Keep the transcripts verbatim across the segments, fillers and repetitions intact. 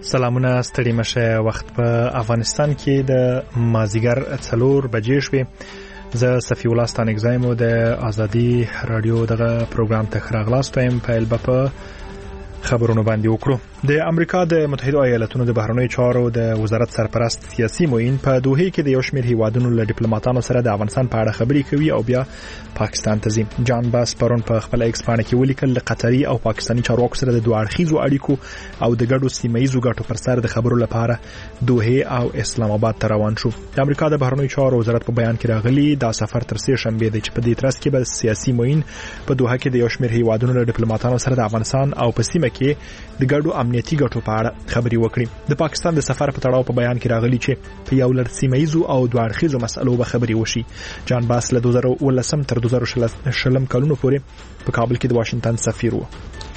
سلامونه ستړي مشه. وخت په افغانستان کې د مازیګر څلور بجې شوې. زه صفی الله ستانګزایم د ازادي رادیو دغه پروګرام ته راغلاست وایم. په البته خبرونه باندې وکړو. د امریکا د متحده ایالاتونو د بهرنیو چارو د وزارت سرپرست سیاسي معین په دوحه کې د یو شمېر هیوادونو له ډیپلوماټانو سره د افغانستان په اړه خبرې کوي او بیا پاکستان ته ځي. جان باس پرون په خپل ایکس باندې کې ولیکل د قطري او پاکستاني چارواکو سره د دوه اړخیزو اړیکو او د ګډو سیمایي ګټو پر سر د خبرو لپاره دوحه او اسلام آباد ته روان شو. د امریکا د بهرنیو چارو وزارت په بیان کې راغلي دا سفر تر سه شنبه دی چې په دې ترڅ کې به سیاسي معین په دوحه کې د یو شمېر هیوادونو له ډیپلوماټانو سره د افغانستان او په سیمه کې د ګډو امنیتي ګټو په اړه خبرې وکړي. د پاکستان د سفر په تړاو په بیان کې راغلي چې په یو لړ سیمایي او دوه اړخیزو مسلو به خبرې وشي. جان باس له دوه زره ولسم تر دوه زره شلم کلونو پورې په کابل کې د واشنگټن سفیر و.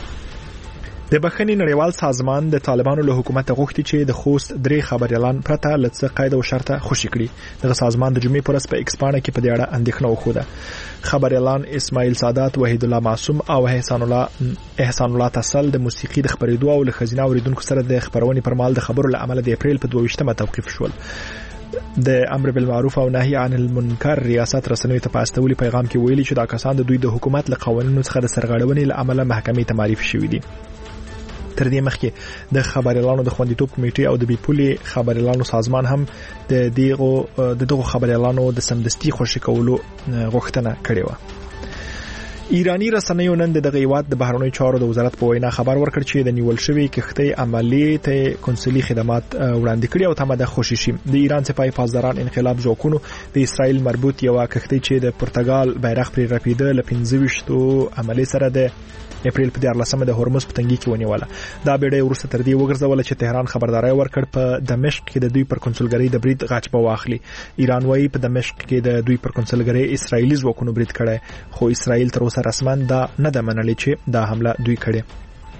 د بخښنې نړیوال سازمان د طالبانو له حکومت غوښتي چې د خوست درې خبريالان پرته لڅ قاعده او شرطه خوشي کړي. دغه سازمان د جمعې پر ورځ په ایکس باندې کې په دې اړه اندېښنه وښوده. خبريالان اسماعیل سادات، وحید الله معصوم او احسان الله احسان الله تصل د موسیقي د خبرېدو او له خزینه اوریدونکو سره د خبرونې پر مهال د خبرو له امله د اپریل په دوه ویشتمه توقيف شول. د امر بالمعروف او نهي عن المنکر ریاست رسنیو ته په استولي پیغام کې ویلي چې دا کسان د دوی د حکومت له قوانینو څخه د سرغړونې له امله محکمې ته معرفي شوي دي. تر دې مخکې د خبريالانو د خوندیتوب کمیټې او د بیپولي خبريالانو سازمان هم د دغه د دغه خبريالانو د سمدستي خوشی کولو غوښتنه کړې و. ایرانی رسنیو نن دغه هیواد د بهرنیو چارو د وزارت په وینا خبر ورکړ چې د نیول شوی کښتۍ عملی ته کنسولي خدمات وړاندې کړي او تمه د خوشی شي. د ایران سپاه پاسداران انقلاب ځواکونو د اسرائیل مربوط یو کښتۍ چې د پرتګال بیرغ پر رپیده ل پنځه ویشت عملی سره د اپریل په دیارلسمه د هرمز په تنګي کې ونیوله. دا بیړۍ ورسته تر دې وګرځول چې تهران خبرداري ورکړ په دمشق کې د دوی پر کنسولګری د برید غاچ په واخلي. ایران وايي په دمشق کې د دوی پر کنسولګری اسرایلی ځواکونو برید کړي، خو اسرائیل تر اوسه رسما دا نه د منلي چې دا حمله دوی کړي.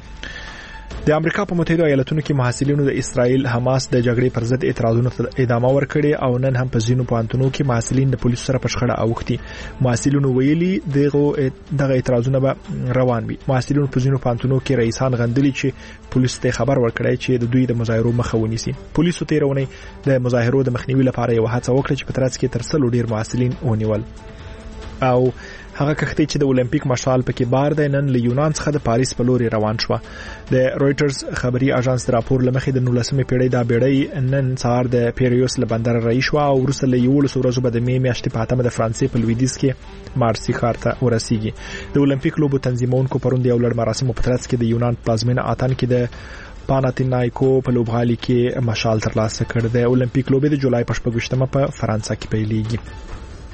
د امریکا په متحده ایالاتونو کې محصلینو د اسرائیل حماس د جګړې پر ضد اعتراضونو ته ادامه ورکړي او نن هم په ځینو پوهنتونونو کې محصلین د پولیسو سره په شخړه اوختي. محصلینو ویلي دغه دغه اعتراضونه به روان وي. محصلینو په ځینو پوهنتونونو کې رئیسان غندلي چې پولیسو ته خبر ورکړي چې د دوی د مظاهرو مخه ونیسي. پولیسو تیرونی د مظاهرو د مخنیوي لپاره یو هڅه وکړه چې په ترڅ کې تر څلو ډیر محصلین ونیول. او هغه کښتۍ چې د اولمپیک مشال پکې بار دی نن له یونان څخه د پاریس په لوري روان شو. د رويټرز خبري اژانس راپور لمخې د نولسمې پیړۍ دا بیړۍ نن سهار د پیریوس له بندر رهي شو او وروسته له یولس ورځو بعد د می میاشتې په اتمه د فرانسې په لویدیز کې مارسی ښار ته ورسیږي. د اولمپیک لوبو تنظیمونکو پروند یو لړ مراسم په ترڅ کې د یونان پلازمینه اتن کې د پاناتینایکو په لوبغالي کې مشال ترلاسه کړ. د اولمپیک لوبې د جولای په شپږ ویشتمه په فرانسه کې پیلېږي.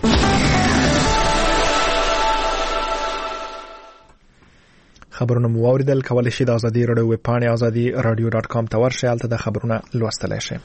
خبرونه مو اوریدل. کولای شئ د ازادي رادیو ویب پاڼه ازادي رادیو ډاټ کام ته ورشئ. هلته د خبرونه لوستلای شئ.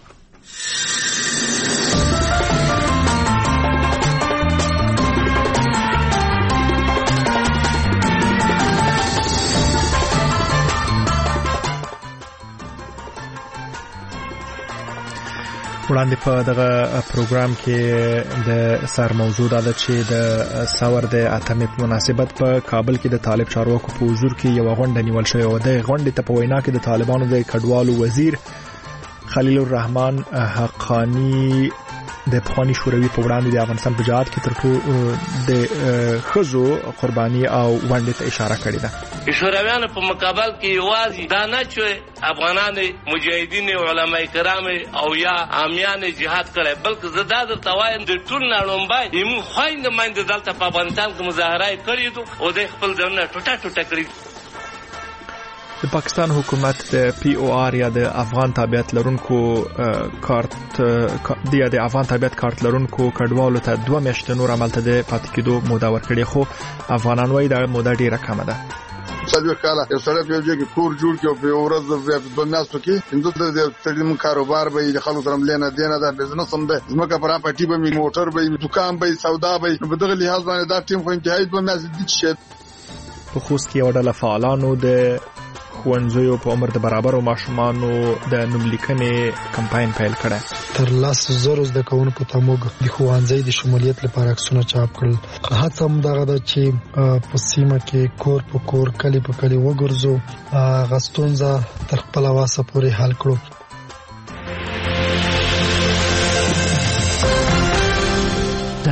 وړاندې په دغه پروګرام کې د سر موضوع دا ده چې د ساور د اتمې په مناسبت په کابل کې د طالب چارواکو په حضور کې یو غونډه نیول شوې و. د غونډې ته په وینا کې د طالبانو د کډوالو وزیر خلیل الرحمن حقانی د پخوانی شوروي په وړاندې د افغانستان په جهاد کې تر ټولو د خزو قرباني او ونډې ته اشاره کړې ده. شورویانو په مقابل کې یوازې دا نه چې افغانان مجاهدین علماء کرام او یا عامیان جهاد کړي، بلکې زه دا درته وایم د ټول نړومبای یمو خويند مند دلته په افغانستان کې مظاهره کړې دي او د خپل ځنه ټوټه ټوټه کړې. د پاکستان حکومت د پی او آر یا د افغان تابعیت لرونکو کارت د د افغان تابعیت کارت لرونکو کډوالو ته دوه میاشتې نور عمل ته د پاتې کېدو موده ورکړي، خو افغانان وايي دا موده ډیره کمه ده. څلور کاله یو سره په یوه کې کور جوړ کړو په ورځ د دوه میاشتو کې اندوستری د تړم کاروبار به د خلکو سره ملينه دینه دا بزنس هم ده. زموږه پراپرټي به می موټر به دکان به سودا به په دغه لحاظ باندې دا ټیم خو انتهایی دوه میاشتې دي چې په خوست کې یو ډله فعالانو د ښوونځیو په عمر د برابر او ماشومانو د نوملیکنې کمپاین پیل کړی. تر لاس زرو زده کوونکو ته موږ د ښوونځي د شمولیت لپاره عکسونه چاپ کړل. هڅه هم دغه ده چې په سیمه کې کور په کور کلی په کلی وګرځو، غستونزه تر خپل واسه پورې حل کړو.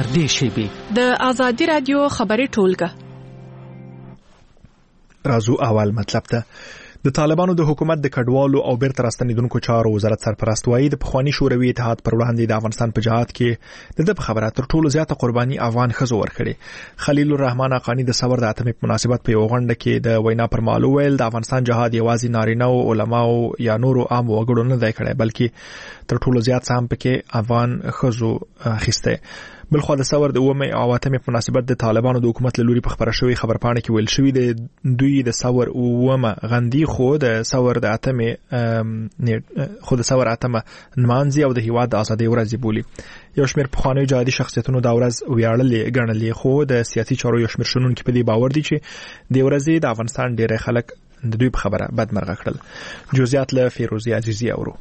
نږدې شي. د آزادي رادیو خبري ټولګه رازو اول مطلب ته د طالبانو د حکومت د کډوالو او بیرته راستنیدونکو چارو وزارت سرپرست وایي د پخوانی شوروي اتحاد پر وړاندې د افغانستان په جهاد کې د د خبره تر ټولو زیاته قرباني افغان ښځو ورکړي. خلیل الرحمن حقانی د ثور د اتمې په مناسبت په یو غونډه کې د وینا پر مهال ویل د افغانستان جهاد یوازې نارینه او علما او یا نورو عام وګړو نه دی کړی بلکې تر ټولو زیات سهم پکې افغان ښځو اخیسته. بلخو د ثور د اومه او اتمې په مناسبت د طالبانو د حکومت له لوري په خبره شوی خبرپاڼه کې ویل شوی د دوی د ثور اومه غندي خو د ثور د اتمې خو د ثور اتمه نمانځي او د هیواد د ازادۍ ورځ بولي. یو شمېر پخوانیو جهادي شخصیتونو دا ورځ ویاړلې ګڼلې خو د سیاسي چارو یو شمېر شنونکي په دې باور دي چې د ورځې د افغانستان ډېر خلک د دوی په خبره بدمرغه کړل. جزئیات له فیروزی عزیزی اورو.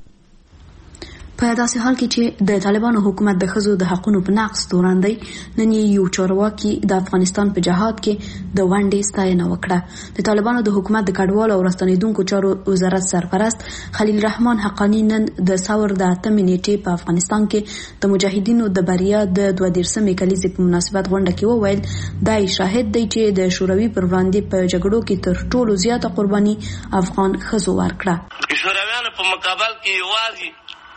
په داسې حال کې چې د طالبانو حکومت د ښځو د حقوقو په نقض تورن دی، نن یو چارواکي د افغانستان په جهاد کې د ونډې ستاینه وکړه. د طالبانو د حکومت د کډوالو او راستنیدونکو چارو وزارت سرپرست خلیل الرحمن حقانی نن د ثور د اتمې نیټې په افغانستان کې د مجاهدینو د بریا د دوه دیرشمې کلیزې په مناسبت غونډه کې وویل دا شاهد دی چې د شوروي پر وړاندې په جګړو کې تر ټولو زیاته قرباني افغان ښځو ورکړه. شورویانو په مقابل کې یوازې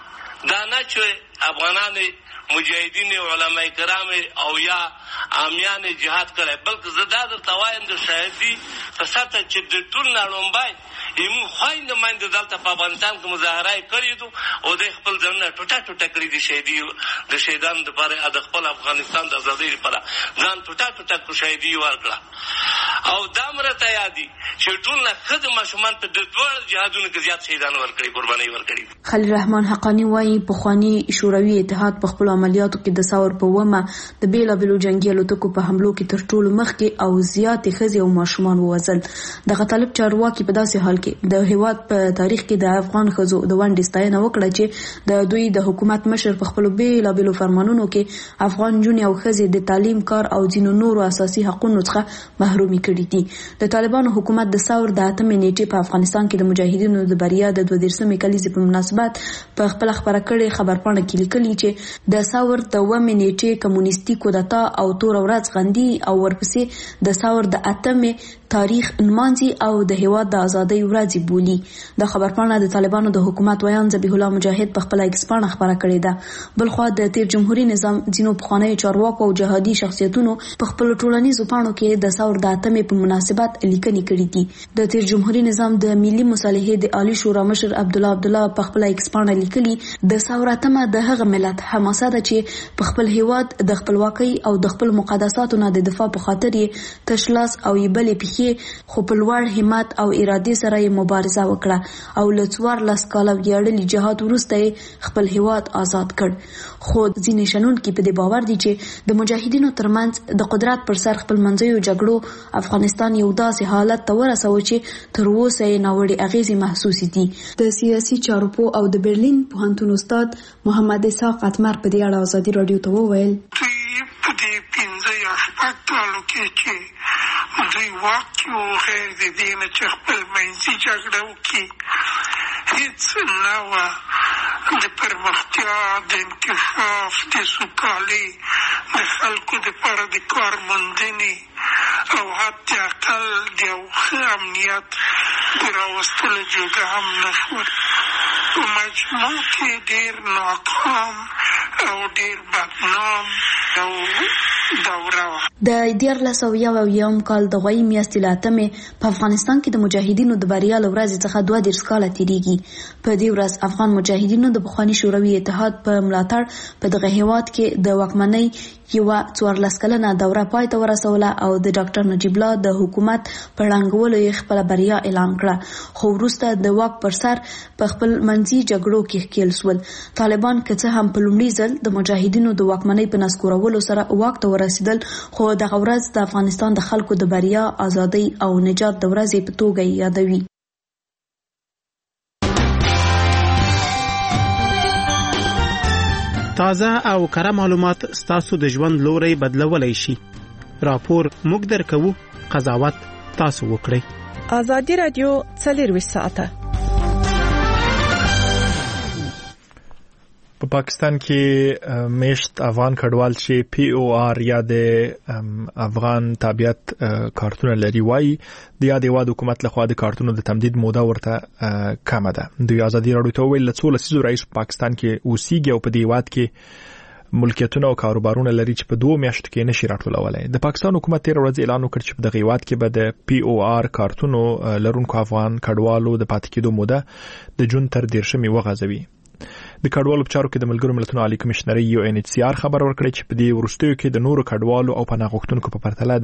دا نه چې افغانان مجاهدین علماء کرام او یا عامیان جهاد کړي بلکې زدا درته وایم د شهادي په ساته چې د ټول نړومبای یم خويند مند دلته په افغانستان کې مظاهره کړې دي او د خپل ځنه ټوټه ټوټه کړې دي شهادي د شهیدانو لپاره د خپل افغانستان د ازادۍ لپاره ځان ټوټه ټوټه کو شهادي ورکړه او دا مرته یادي چې ټول نه خدمت ماشومان په د دوه جهادونو کې زیات شهیدان ورکړي قرباني ورکړي. خلیل الرحمن حقانی وايي پخوانی شوروي اتحاد په خپل عملیاتو کې د ثور په ومه د بیلابیلو جنگي الوتکو په حملو کې تر ټولو مخکې او زیات ښځې او ماشومان ووژل. دغه طالب چارواکي په داسې حال کې د هیواد په تاریخ کې د افغان ښځو د ونډې ستاینه وکړه چې د دوی د حکومت مشر په خپل بیلابیلو فرمانونو کې افغان جونې او ښځې د تعلیم کار او ځینو نورو اساسي حقوقو څخه محرومي کړي دي. د طالبانو حکومت د ثور د اتمې نیټې په افغانستان کې د مجاهدینو د بریا د دوه دیرشمې کلیزې په مناسبت په خپل خبره کړې خبرپاڼه کې لیکلي چې د ثور د اومې نیټې کمونیستي کودتا او تور ورځ غندي او ورپسې د ثور د اتمې تاریخ نمانځي او د هیواد د ازادۍ ورځ بولي. د خبرپاڼه د طالبانو د حکومت ویان ذبیح الله مجاهد په خپل ایکس پاڼه خبره کړې ده. بلخو د تیر جمهوریت نظام ځینو پخوانیو چارواکو او جهادي شخصیتونو په خپل ټولنیزو پاڼو کې د ثور د اتمې په مناسبت لیکنې کړې دي. د تیر جمهوریت نظام د ملي مصالحې د عالی شورا مشر عبد الله عبد الله په خپل ایکس پاڼه لیکلي د ثور اتمه د هغه ملت حماسه ده چې په خپل هیواد د خپلواکۍ او د خپل مقدساتو نه د دفاع په خاطر یې تشلاس او یبلې پخې خو په لوړ همت او اراده سره یې مبارزه وکړه او له څوار لاس کاله ویاړلي جهاد وروسته خپل هیواد آزاد کړ. خو ځینې شنونکي په دې باور دي چې د مجاهدینو ترمنځ د قدرت پر سر خپل منځیو جګړو افغانستان یو داسې حالت ته ورسوي چې تر اوسه یې ناوړه اغیزې محسوسې دي. د سیاسي چارو په او د برلین پوهنتون استاد محمد اسحاق اتمر په دې اړه ازادي رادیو ته وویل په دې پنځه یا شپږ کالو کې چې دوی واقع او غیر د دې نه چې خپل منځي جګړه وکړي هیڅ نه وه د پرمختیا د انکشاف د سوکالۍ د خلکو دپاره د کار موندنې او حتی اقل د یو ښه امنیت د راوستلو جوګه هم نه شول. په مجموع کې ډېر ناکام او ډېر بدنام او دوره وه. د دیارلس او یو اویایم کال د غوی میاشتې له اتمې په افغانستان کې د مجاهدینو د بریا له ورځې څخه دوه دېرش کاله تېرېږي. په دې ورځ افغان مجاهدینو د پخواني شوروي اتحاد په ملاتړ په دغه هیواد کې د واکمنۍ یوه څوارلس کلنه دوره پای ته ورسوله او د ډاکټر نجیب الله د حکومت په ړنګولو یې خپله بریا اعلان کړه. خو وروسته د واک پر سر په خپل منځي جګړو کې ښکېل شول. طالبان که څه هم په لومړي ځل د مجاهدینو د واکمنۍ په نسکورولو سره واک ته ورسېدل خو دغه ورځ د افغانستان د خلکو د بریا، ازادۍ او نجات د ورځې په توګه یادوي. تازه او کره معلومات ستاسو د ژوند لوري بدلولای شي. راپور موږ درکو، قضاوت تاسو وکړئ. آزادي رادیو څلور ساعته په پاکستان کې میشت افغان کډوال چې پی او آر یا د افغان تابعیت کارتونه لري وایي د یاد هیواد حکومت لخوا د کارتونو د تمدید موده ورته کمه ده. دوی ازادي راډیو ته ویل څو لسیزو رئیس پاکستان کې اوسېږي او په دې هیواد کې ملکیتونه او کاروبارونه لري چې په دوه میاشتو کې نشي راټولولای. د پاکستان حکومت تیر ورځ اعلان وکړ چې په دغه هیواد کې به د پی او آر کارتونو لرونکو افغان کډوالو د پاتې کېدو موده د جون تر دیرشمې وغځوي. د کډوالو په چارو کې د ملګرو ملتونو عالی کمشنري یو ان ایچ سی آر خبر ورکړی چې په دې وروستیو کې د نورو کډوالو او پناه غوښتونکو په پرتله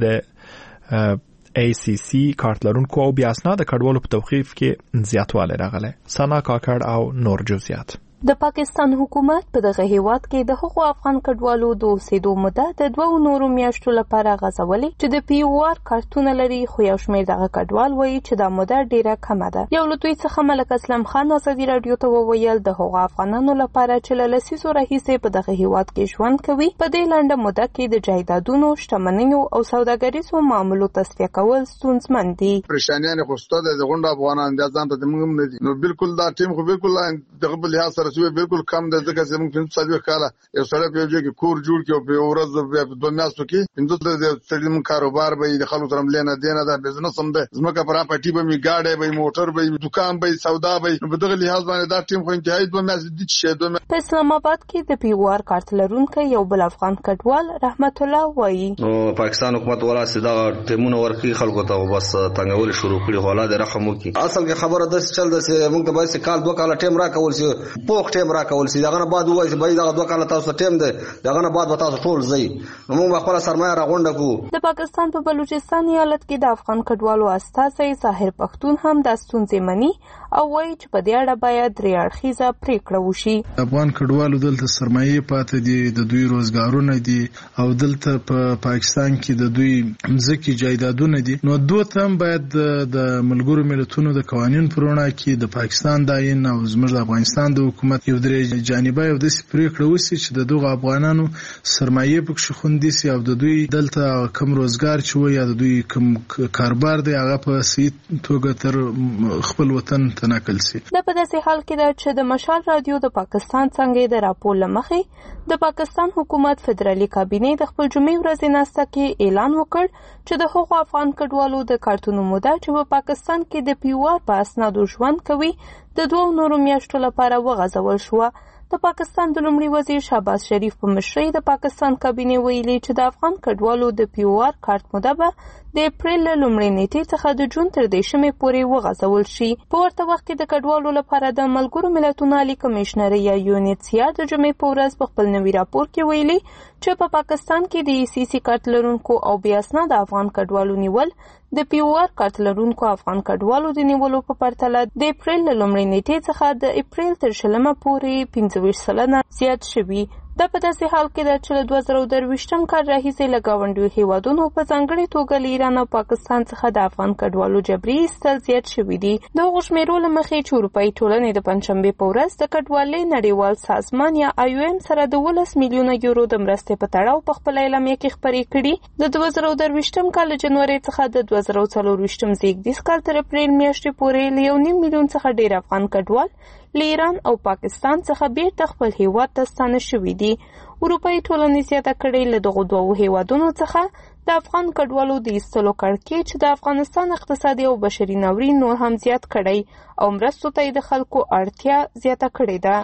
د ای سی سی کارت لرونکو او بیا اسناد کډوالو په توقیف کې زیاتوالی راغلی. سانا کاکړ او نور جزئیات. د پاکستان حکومت په دغه هیواد کې د حقوق افغان کډوالو د اوسېدو موده د دوه نورو میاشتو لپاره غځولې چې د پی او آر کارتونه لري، خو یو شمېر دغه کډوال وایي چې دا موده ډیره کمه ده. یو له دوی څخه ملک اسلم خان ازادي راډیو ته وویل د حقوق افغانانو لپاره چې له لسیزو راهیسې په دغه هیواد کې ژوند کوي په دې لنډه موده کې د جایدادونو، شتمنیو او سوداګریزو معاملو تصفیه کول ستونزمن دي. پریشانیان خو ستاسو د غونډه افغانان د ځان ته موږ نه دي نو بالکل دا ټیم خو بالکل دغه بل لحاظ سره بالکل کم ده ځکه چې موږ په څلور کاله یو سره په یوه کې کور جوړ کړو په ورځ په دوه میاشتو کې پنځه د سړي کاروبار به د خلکو سره مليانه دینه ده بزنس هم ده زموږه پراپرټي به می گاډي به موټر به دکان به سودا به په دغه لحاظ باندې دا ټیم خو انتهایی دوه میاشتې دي چې دوه په اسلام آباد کې د پی او آر کارت لرونکو یو بل افغان کډوال رحمت الله وایي نو پاکستان حکومت ولا سیدا ټیمونه ورکی خلکو ته بس تنګول شروع کړي غلا د رقم وکي اصل کې خبره د چل د موږ ته بس کال دوه کال ټیم را کول شي پوخ ټیم را کول شي دغه بعد وایي چې باید دغه دوه کال تاسو ټیم ده دغه نه بعد تاسو ټول ځي موږ خپل سرمایه راغونډه کو. د پاکستان په بلوچستان ایالت کې د افغان کډوالو استازي ظاهر پښتون هم د ستونزې مني او وایي چې په دې اړه باید درې اړخیزه پریکړه وشي. افغان کډوالو دلته سرمایه پاتې دي، د دوی روزګارونه دي او دلته په پاکستان کې د دوی ځکه جایدادونه دي. نو دوه تم باید د ملګرو ملتونو د قوانینو پرونه کې د پاکستان داین او زموږ د افغانستان د حکومت یو درې جانبه یو د پریکړه وسی چې د دوه افغانانو سرمایه پکې خوندي سي او د دوی دلته کم روزګار چې وي یا د دوی کم کاروبار دی هغه په صحیح توګه تر خپل وطن تنقل سي. د په داسې حال کې ده چې د مشال رادیو د پاکستان څنګه د راپور لمخې د پاکستان حکومت فدرالي کابینه د خپل جمعې ورځې ناسته کې اعلان وکړ چې د حقوق افغان کډوالو د کارتونو موده چې په پاکستان کې د پی او آر په اسنادو ژوند کوي د دوه نورو میاشتو لپاره وغځول شو. د پاکستان د لومړي وزیر شهباز شریف په مشرۍ د پاکستان کابینه ویلي چې د افغان کډوالو د پی او آر کارت موده به د اپریل لومړۍ نیټې څخه د جون تر دیرشمې پورې وغځول شي. په ورته وخت کې د کډوالو لپاره د ملګرو ملتونو عالی کمشنري یا یو ان ایچ سی آر د جمعې په ورځ په خپل نوي راپور کې ویلي چې په پاکستان کې د ای سی سی کارت لرونکو او بې اسناده افغان کډوالو نیول د پی او آر کارت لرونکو افغان کډوالو د نیولو په پرتله د اپریل لومړۍ نیټې څخه د اپریل تر شلمه پورې پنځه ویشت سلنه زیات شوي. دا په داسې حال کې ده چې له دوه زره درویشتم کال راهیسې له ګاونډیو هیوادونو په ځانګړې توګه له ایران او پاکستان څخه د افغان کډوالو جبري ایستل زیات شوي دي. د هغو شمېرو له مخې چې اروپایي ټولنې د پنجشنبې په ورځ د کډوالۍ نړیوال سازمان یا آی او ایم سره د اوولس میلیونه یورو د مرستې په تړاو په خپله اعلامیه کې خپرې کړي. د دوه زره درویشتم کال له جنورۍ څخه د دوه زره څلرویشتم زیږدیز کال تر اپریل میاشتې پورې له یو نیم میلیون څخه ډېر افغان کډوال له ایران او پاکستان څخه بیرته خپل هیواد ته ستانه شوي دي. اروپایي ټولنې زیاته کړې له دغو دوو هیوادونو څخه د افغان کډوالو د ایستلو کړکېچ چې د افغانستان اقتصادي او بشري ناورین نور هم زیات کړی او مرستو ته د خلکو اړتیا زیاته کړې ده.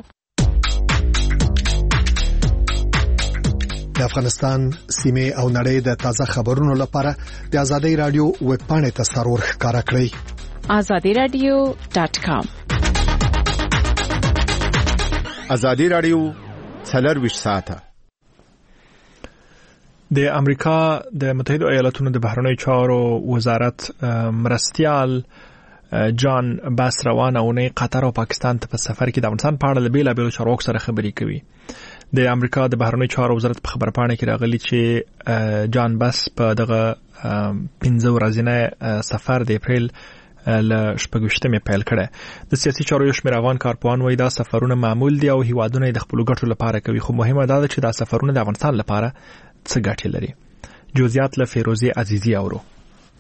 د افغانستان سیمه او نړۍ د تازه خبرونو لپاره د آزادۍ رادیو ویب پاڼې ته سرور ښکارا کړئ آزادي رادیو ډاټ کام. آزادي رادیو څلرویشت ساعته. د امریکا د متحده ایالاتونو د بهرنیو چارو وزارت مرستیال جان باس روانه اونۍ قطر او پاکستان ته په سفر کې د افغانستان په اړه له بیلابیلو چارواکو سره خبرې کوي. د امریکا د بهرنیو چارو وزارت په خبرپاڼه کې راغلي چې جان باس په دغه پنځه ورځنی سفر د اپریل له شپږویشتمې پیل کړی. د سیاسي چارو یو شمېر افغان کارپوهان وایي دا سفرونه معمول دي او هیوادونه یې د خپلو ګټو لپاره کوي، خو مهمه دا ده چې دا سفرونه د افغانستان لپاره څه ګټې لري. جزئیات له فیروزي عزیزي اورو.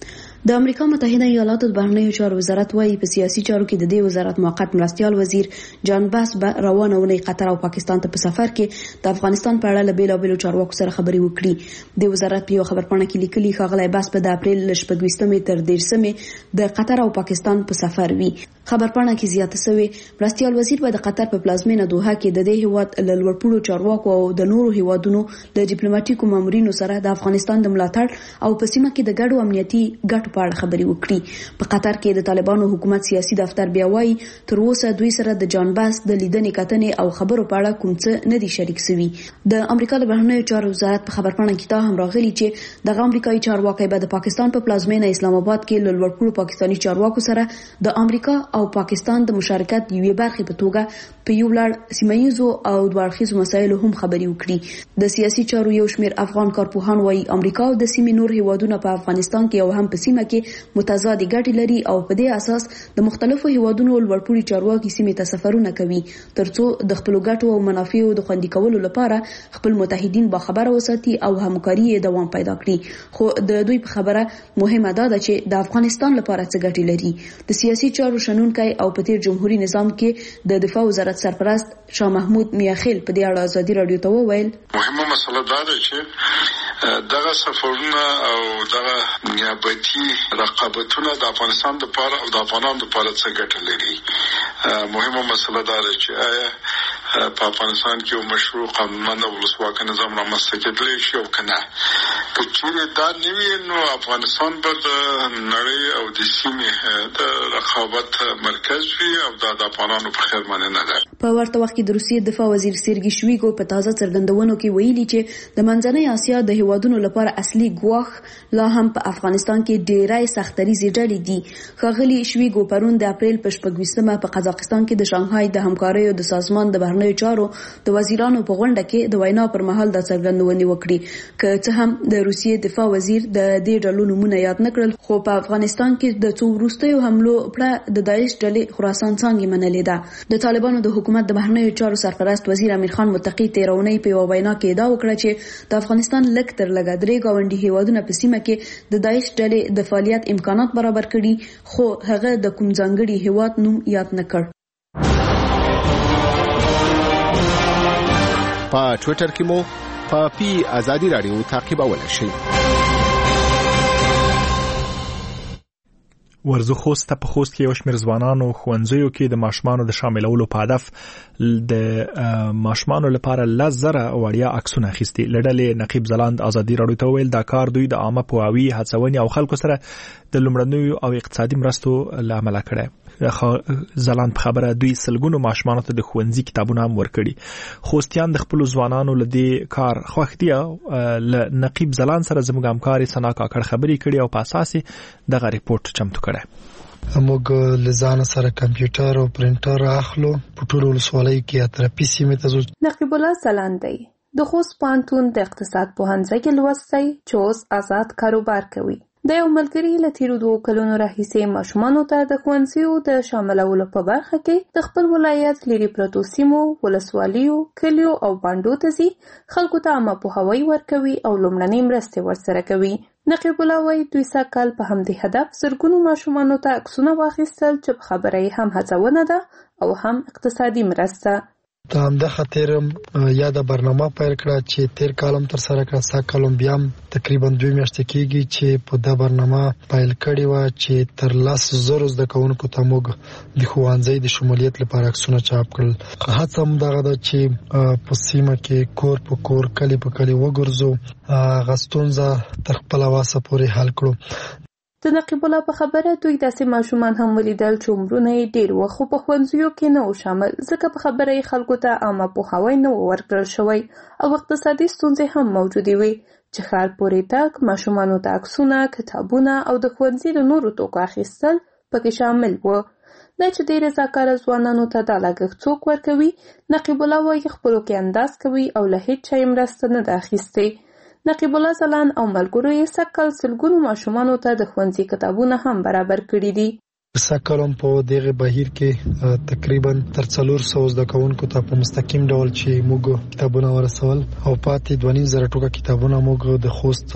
د امریکا متحده ایالاتو د بهرنیو چارو وزارت وايي په سیاسي چارو کې د دې وزارت موقت مرستيال وزیر جان باس روانه ونی قطر او پاکستان ته په سفر کې د افغانستان په اړه له بیلابیلو چارواکو سره خبرې وکړي. د وزارت په یو خبرپاڼه کې لیکلي ښاغلی باس په د اپریل له شپږویشتمې تر دېرشمې د قطر او پاکستان په سفر وي. خبرپاڼه کې زیاته شوې مرستيال وزیر به د قطر په پلازمینه دوحه کې د دې هیواد له لوړپوړو چارواکو او د نورو هیوادونو له ډیپلوماټیکو مامورینو سره د افغانستان د ملاتړ او په سیمه کې د ګډو امنیتي ګټو په اړه خبرې وکړي. په قطر کې د طالبانو حکومت سیاسي دفتر بیا وایي تر اوسه دوی سره د جان باس د لیدنې کتنې او خبرو په اړه کوم څه نه دي شریک شوي. د امریکا د بهرنیو چارو وزارت په خبرپاڼه کې دا هم راغلي چې د امریکایي چارواکي به د پاکستان په پلازمینه اسلام آباد کې له لوړپوړو پاکستاني چارواکو سره د امریکا او پاکستان د مشارکت یوې برخې په توګه په یو لړ سیمایي او دوړخیزو مسایلو هم خبرې وکړي. د سیاسي چارو یو شمېر افغان کارپوهان وايي امریکا او د سیمې نور هیوادونه په افغانستان کې او هم په سیمه کې متضاد ګټې لري او په دې اساس د مختلفو هیوادونو لوړپوړي چارواکي سیمې ته سفرونه کوي ترڅو د خپل ګټو او منافعو د خوندي کولو لپاره خپل متحدین باخبره وساتي او همکاري یې دوام پیدا کړي. خو د دوی په خبره مهمه ده چې د افغانستان لپاره څه ګټې لري. د سیاسي چارو شنونکي او په تیر جمهوریت نظام کې د دفاع وزارت سرپرست شاه محمود میاخیل په دې اړه ازادي رادیو ته وویل مهمه مسله دا ده چې دغه سفرونه او دغه نیابتي رقابتونه د افغانستان لپاره او د افغانانو لپاره څه ګټه لري. مهمه مسله دا ده چې آیا په افغانستان کې یو مشروع قانونمند او ولسواک نظام رامنځته کېدلی شي او که نه. که چیرې دا نه وي نو افغانستان به د نړۍ او د سیمې د رقابت مرکز وي او دا د افغانانو په خیر باندې نه ده. په ورته وخت کې د روسیې دفاع وزیر سرګي شویګو په تازه څرګندونو کې ویلي چې د منځنۍ اسیا د هیوادونو لپاره اصلي ګواښ لا هم په افغانستان کې ډېرای سختریزې ډلې دي. ښاغلي شویګو پرون د اپریل په شپږویشتمه په قزاقستان کې د شانګهای د همکاریو د سازمان د بهرنیو چارو د وزیرانو په غونډه کې د وینا پر مهال د څرګندونې وکړي. که څه هم د روسیې دفاع وزیر د دې ډلو نومونه یاد نکړل خو په افغانستان کې د څو وروستیو حملو پړه د داعش ډلې خراسان څانګې منلې ده. د طالبانو د حکومت د بهرنیو چارو سرپرست وزیر امیر خان متقی تیرونی په یو وینا کې دا وکړه چې د افغانستان لک تر لګا درې گاونډي هیوادونه په سیمه کې د داعش ډلې د فعالیت امکانات برابر کړي خو هغه د کوم ځانګړي هیواد نوم یاد نکړ. په ټوئیټر کې مو په پی ازادي رادیو تعقیبولای شئ. ورزو خوست په خوست کې یو شمېر ځوانانو ښوونځیو کې د ماشومانو د شاملولو په هدف د ماشومانو لپاره لزره وړیا عکسونه اخیستي. لړلې نقیب زلاند ازادي رادیو ته ویل دا کار دوی د عامه پوهاوي هڅونې او خلکو سره د لومړنیو او اقتصادي مرستو لامل کړي. زلاند په خبره دوی سلګونو ماشومانو ته د ښوونځي کتابونه هم ورکړي. خوستیان د خپل ځوانانو لدی کار خوښ دي. ل نقیب زلاند سره زموږ همکاري سنا کاکړ خبرې کړي او په اساس دغه ریپورت چمتو کړي. موږ لزان سره کمپیوټر او پرینټر اخلو په ټول ولسوالۍ کې اترپی سیمه ته ځو. نقیب الله زلاند دی د خوست پوهنتون د اقتصاد پوهنځي کې لوستی چې اوس آزاد کاروبار کوي. د یو ملګري له تیرو دوه کلونو راهیسې ماشومانو ته د ښوونځیو د شاملولو په برخه کې د خپل ولایت لري پرتو سیمو، ولسوالیو، کلیو او بانډو ته ځي، خلکو ته عامه پوهاوی ورکوي او لومړنۍ مرستې ورسره کوي. نقیب الله وایي دوی سږکال په همدې هدف زرګونو ماشومانو ته عکسونه واخیستل چې په خبره یې هم هڅونه ده او هم اقتصادي مرسته. ته هم د خاطر یا د برنامه پیل کړه چې تیر کالم تر سره کړه. سا کالم بیا تقریبا دوه میاشتې کېږي چې په دا برنامه پیل کړی و چې تر لاس زرو زده کوونکو ته موږ د ښوونځي د شمولیت لپاره عکسونه چاپ کړل. هڅه هم دغه ده چې په سیمه کې کور په کور کلی په کلی وګرځو، غستونزه تر خپل واسه پورې حل کړو. د نقیب الله په خبره دوی داسې ماشومان هم ولیدل چې عمرونه یې ډېر و خو په ښوونځیو کې نه و شامل، ځکه په خبره یې خلکو ته عامه پوهاوی نه و ورکړل شوی او اقتصادي ستونزې هم موجودې وي چې ښار پورې تګ، ماشومانو ته عکسونه، کتابونه او د ښوونځي د نورو توکو اخیستل پکې شامل و. دا چې ډېر رضاکاره ځوانانو ته دا لګښت څوک ورکوي، نقیب الله وایي خپلو کې انداز کوي او له هېڅ چا یې مرسته نه ده اخیستې. نقیب الله زلاند او ملګرو یې سږکال سلګونو ماشومانو ته د ښوونځي کتابونه هم برابر کړي دي. سږکال په دغه بهیر کې تقریبا تر څلور سوه زده کوونکو ته په مستقیم ډول چې موږ کتابونه ورسول او پاتې دوه نیم زره ټوکه کتابونه موږ د خوست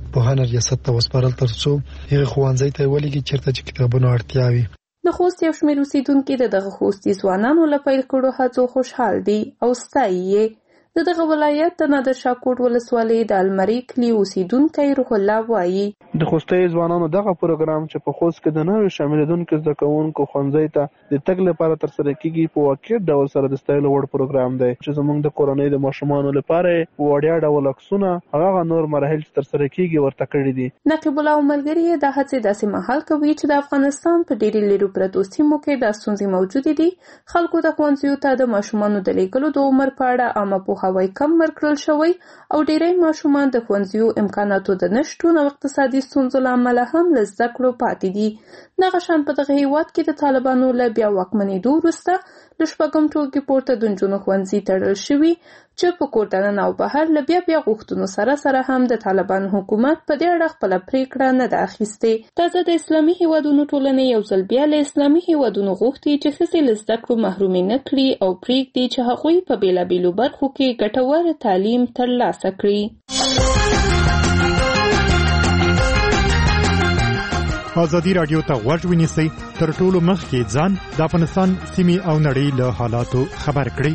پوهنه ریاست ته وسپارل ترڅو هغه ښوونځي ته ولېږي چیرته چې کتابونو اړتیا وي. د خوست یو شمېر اوسیدونکي د دغه خوستي ځوانانو له پیل کړو هڅو خوشحال دي او ستایي یې. د دغه ولایت د نادر شاه کوټ ولسوالۍ د المري کلي اوسیدونکی روح الله وایي د خوستي ځوانانو دغه پروګرام چې په خوست کې د نویو شاملېدونکو زده کوونکو ښوونځي ته د تګ لپاره ترسره کیږي په واقعیت ډول سره د ستایلو وړ پروګرام دی چې زموږ د کورنۍ د ماشومانو لپاره وړیا ډول عکسونه هغه نور مراحل چې ترسره کیږي ورته کړي دي. نقیب الله ملګری د هڅې داسې مهال کوي چې د افغانستان په ډېری لرو پرتو سیمو کې د ستونزې موجودې دي. خلکو د ښوونځیو ته د ماشومانو د لیږلو د عمر په اړه عامه پوهاوی کم ورکړل شوی او ډېری ماشومان د ښوونځیو امکاناتو د نشتون او اقتصادي ستونزو له امله هم له زده کړو پاتې دي. دغه شان په دغه هېواد کې د طالبانو له بیا واکمنېدو وروسته له شپږم ټولګي پورته د نجونو ښوونځي تړل شوي چې په کور دننه او بهر له بیا بیا غوښتنو سره سره هم د طالبانو حکومت په دې اړه خپله پرېکړه نه ده اخیستې. تازه د اسلامي هېوادونو ټولنې یو ځل بیا له اسلامي هېوادونو غوښتي چې ښځې له زده کړو محرومې نه کړي او پرېږدي چې هغوی په بېلابېلو برخو کې ګټور تعلیم ترلاسه کړي. ازادي راډیو ته غوږ ونیسئ تر ټولو مخکې ځان د افغانستان سیمې او نړۍ له حالاتو خبر کړئ.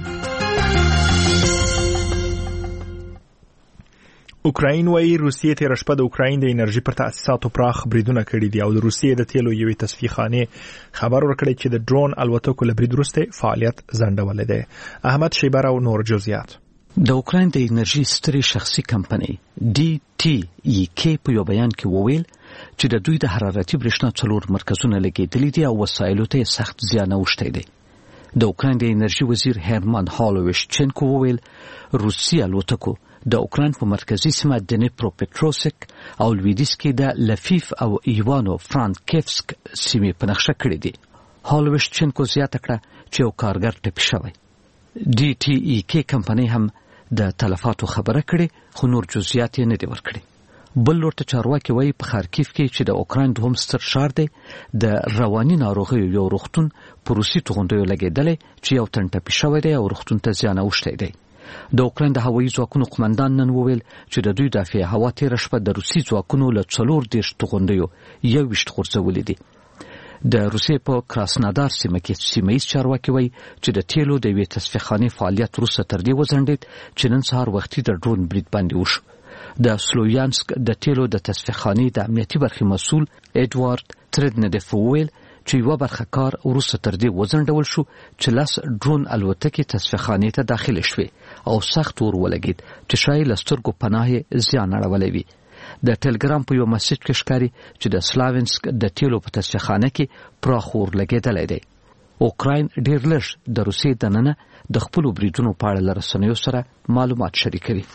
اوکراین وايي روسیې تېره شپه د اوکراین د انرژي پر تاسیساتو پراخ بریدونه کړي دي او د روسیې د تیلو یوې تصفیې خانې خبر ورکړی چې د ډرون الوتکو له برید وروسته فعالیت ځنډولی دی. احمد شیبر او نور جزئیات. د اوکراین د انرژي سترې شخصي کمپنۍ ډي ټي ای کې په یو بیان کې وویل چې د دوی د حرارتي برېښنا څلور مرکزونه لګېدلي دي او وسایلو ته سخت زیان اوښتی دی. د اوکراین د انرژي وزیر هرمان هالوویشچنکو وویل روسي الوتکو د اوکراین په مرکزي سیمه دنیپروپټروسک او لویدیس کې د لفیف او ایوانو فرانکیفسک سیمې په نقشه کړې دي. هالوویشچنکو زیاته کړه چې یو کارګر ټپي شوی. ډي ټي ای کې کمپنۍ هم د تلفاتو خبره کړې خو نور جزئیات یې نه دي ورکړي. بل لور ته چارواکي وایي په خارکیف کې چې د اوکراین دوهم ستر ښار دی د رواني ناروغیو یو روغتون په روسي توغندیو لګېدلی چې یو تن ټپي شوی دی او روغتون ته زیان اوښتی دی. د اوکراین د هوایي ځواکونو قمندان نن وویل چې د دوی دافعه هوا تېره شپه د روسي ځواکونو له څلور دېرش توغندیو یو ویشت غورځولي دي. د روسیې په کراسنادار سیمه کې سیمهیز چارواکي وایي چې د تیلو د یوې تصفیې خانې فعالیت وروسته تر دې وځنډېد چې نن سهار وختي د ډرون برید باندې وشو. د سلویانسک د تیلو د تصفیې خانې د امنیتي برخې مسؤل ایډوارد تردنډف وویل چې یوه برخه کار وروسته تر دې وځنډول شو چې لس ډرون الوتکې تصفیې خانې ته داخلې شوې او سخت اور ولګېد چې ښایي له سترګو پناه یې زیان اړولی وي. د ټلګرام په یو مسیج کې ښکاري چې د سلاوینسک د تیلو په تصفیې خانه کې پراخ اور لګېدلی دی. اوکراین ډېر لږ د روسیې دننه د خپلو بریدونو په اړه له رسنیو سره معلومات شریکوي.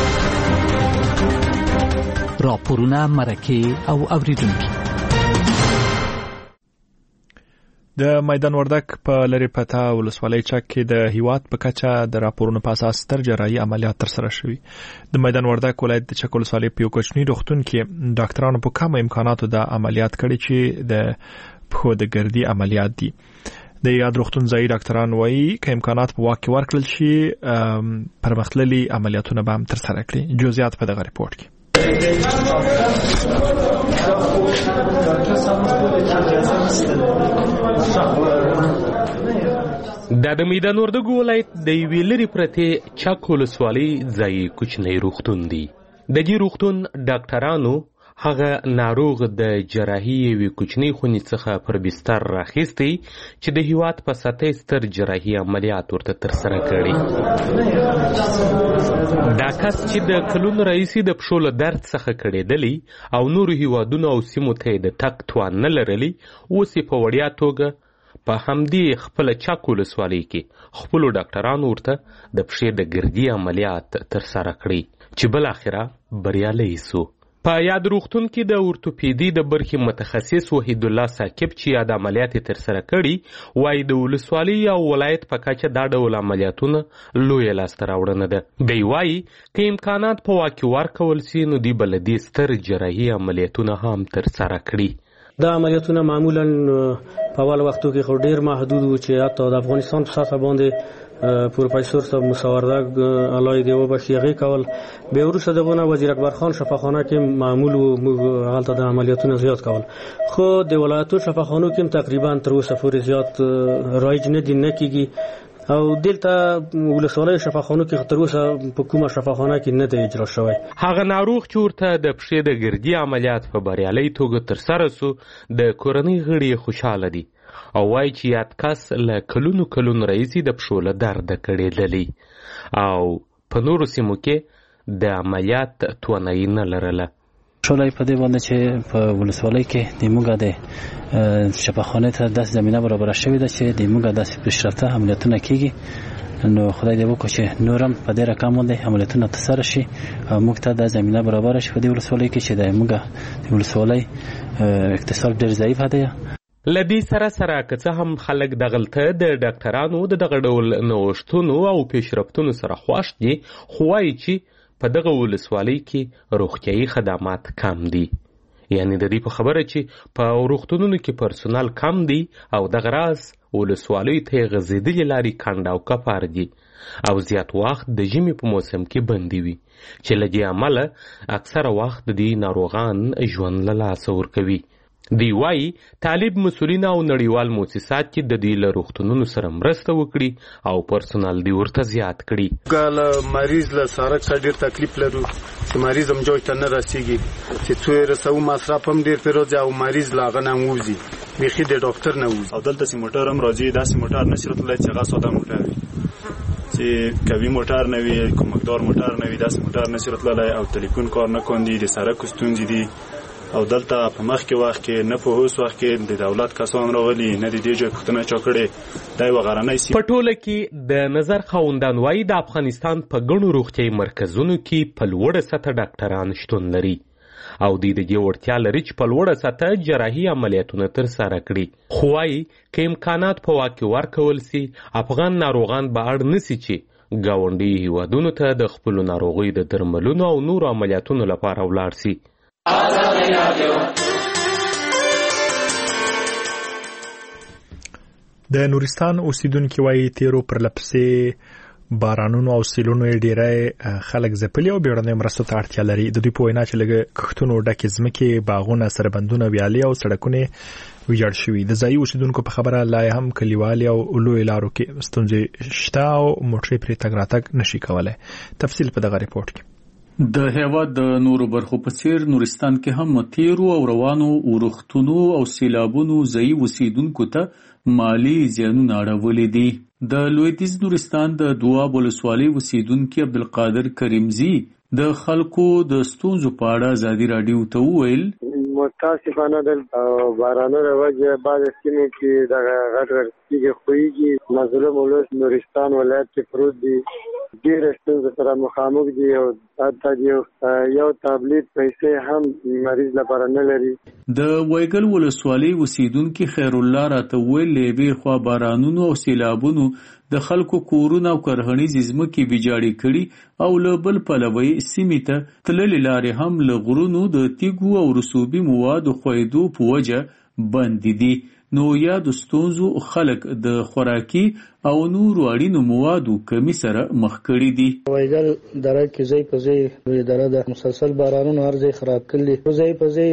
راپورونه، مرکې او اوریدونکي. د میدان وردک په لری پتا ولسوالۍ چک کې د هیواد په کچه د راپورونو په اساس ستر جراحي عملیات ترسره شوي. د میدان وردک ولایت د چک ولسوالۍ په یو کوچني روغتون کې ډاکټرانو په کم امکاناتو د عملیات کړي چې د پښو د ګردي عملیات دي. د یاد روغتون ځایي ډاکټران وایي که امکانات په واقع ورکړل شي پرمختللي عملیاتونه به هم ترسره کړي. جزئیات په دغه ریپورت کې. دا د میدان وردګو ولایت د یوې لرې پرتې چک ولسوالۍ ځایي کوچنی روغتون دی. د دې روغتون ډاکټرانو هغه ناروغ د جراحي یوې کوچنۍ خونې څخه پر بستر راخیستی چې د هیواد په سطحه ستر جراحي عملیات ورته ترسره کړي. دا کس چې د کلونو راهیسې د پښو له درد څخه کړېدلی او نورو هیوادونو او سیمو ته یې د تګ توان نه لرلی، اوس یې په وړیا توګه په همدې خپله چک ولسوالۍ کې خپلو ډاکټرانو ورته د پښې د ګردي عملیات ترسره کړي چې بالاخره بریالی سو. په یاد روغتون کې د اورتوپیدي د برخې متخصص وحید الله ثاقب چې یاد عملیات ترسره کړي وایي د ولسوالۍ او ولایت په کچه دا ډول عملیاتونه لویه لاسته راوړنه ده. دی وایي که امکانات په واقع ورکول سي نو دوی به له دې ستر جراحي عملیاتونه هم ترسره کړي. دا عملیاتونه معمولا په اول وختو کې خو ډېر محدود و چې حتی د افغانستان په سطحه باندې پروفیسور صاحب مساوردک الله دې وبخښي هغې کول. بیا وروسته دغونه وزیر اکبر خان شفاخانه کې معمول و موږ هلته د عملیاتونه زیات کول، خو د ولایتو شفاخانو کې هم تقریبا تر اوسه پورې زیات رایج نه دي، نه کېږي. او دلته ولسوالۍ شفاخانو کې تر اوسه په کومه شفاخانه کې نه دی اجرا شوی. هغه ناروغ چې ورته د پښې د ګردي عملیات په بریالۍ توګه ترسره سو د کورنۍ غړي خوشحاله دي او وایي چې یاد کس له کلونو کلونو راهیسې د پښو له درده کړېدلی او په نورو سیمو کې د عملیات توانایي نه لرله. شولای په دې باندې چې په ولسوالۍ کې د موږ د شفاخانې ته داسې زمینه برابره شوې ده چې د موږ داسې پیشرفته عملیاتونه کېږي. نو خدای دې وکړي چې نور هم په دې رقم باندې عملیاتونه ترسره شي او موږ ته دا زمینه برابره شي په دې ولسوالۍ کې چې د موږ د ولسوالۍ اقتصاد ډېر ضعیفه دی. له دې سره سره که څه هم خلک دغلته د ډاکټرانو د دغه ډول نوښتونو او پیشرفتونو سره خوښ دي، خو وایي چې په دغه ولسوالۍ کې روغتیایي خدمات کم دي. یعنی د دې په خبره چې په روغتونونو کې پرسونل کم دی او دغه راز ولسوالیو ته غځېدلې لارې کنډ او کپار دي او زیات وخت د ژمي په موسم کې بندي وي چې له دې امله اکثره وخت د دې ناروغان ژوند له لاسه ورکوي. دی وایي طالب مسؤلین او نړیوال مؤسسات چې د دې له روغتونونو سره مرسته وکړي او پرسونل دی ورته زیات کړي. که مریض له سړک څخه ډېر تکلیف لرو چې مریض هم جوج ته نه رسېږي چې څو یې رسوو مصرف هم ډېر پرې راځي او مریض له هغه نه هم ووځي، بیخي د ډاکټر نه ووځي. او دلته چې موټر هم راځي داسې موټر نشي راتللی چې هغه ساده موټر وي، چې کوي موټر نه وي، کومکدار موټر نه وي، داسې موټر نشي راتللی او تلیفون کار نه کوي، د سړک ستونزې دي. او دلته په مخکې وخت کې نه په اوس وخت کې د دولت کسان راغلي نه د دې ځای پوښتنه چا کړې دا یوه غرنۍ سیمه. په ټوله کې د نظر خاوندان وایي د افغانستان په ګڼو روغتیایي مرکزونو کې په لوړه سطحه ډاکټران شتون لري او دوی د دې وړتیا لري چې په لوړه سطحه جراحي عملیاتونه ترسره کړي. خو وایي که امکانات په واک کې ورکول سي افغان ناروغان به اړ نه سي چې ګاونډي هیوادونو ته د خپلو ناروغیو د درملونو او نورو عملیاتونو لپاره ولاړ سي. د نورستان اوسیدونکو وایي تیرو پر لپسې بارانونو او سیلونو ډیری خلک ځپلي او بیړنۍ مرستو ته اړتیا لري. د دوی په وینا چې لږ کښتونو ډکې ځمکې، باغونه، سربندونه، ویالې او سړکونه ویجاړ شوي. د ځایي اوسیدونکو په خبره لا هم کلیوالي او لوی لارو کې ستونزې شته او موټرې پرې تګ راتګ نشي کولی. تفصیل په دغه ریپورت کې. د هیواد د نورو برخو په څیر نورستان کې هم تیرو او روانو ورښتونو او سیلابونو ځایي اوسیدونکو ته مالی زیانونه اړولي دي. د لویدیځ نورستان د دواب ولسوالۍ اوسیدونکي عبدالقادر کریمزي د خلکو د ستونزو په اړه ازادي راډیو ته وویل متاسفانه د بارانونو وجه بعض سیمو کې د غټ غټ تیږې ښویېږي. مظلوم ولس نورستان ولایت کې پروت دی، ډېر ستونزو سره مخامخ دي او حتی یو تابلیت پیسې هم مریض لپاره نه لري. د وایګل ولسوالۍ اوسیدونکي خیر الله راته وویل له یوې خوا بارانونو او سیلابونو د خلکو کورونه او کرهنیزې ځمکې ویجاړې کړي او له بل پلوه سیمې ته تللې لارې هم له غرونو د تیږو او رسوبي موادو ښویېدو په وجه بندې دي. نو یادو ستونزو خلک د خوراکي او نورو اړینو موادو کمی سره مخ کړي دي. وایګل دره کې ځای په ځای لوی دره ده، مسلسل بارانونو هر ځای خراب کړي، ځای په ځای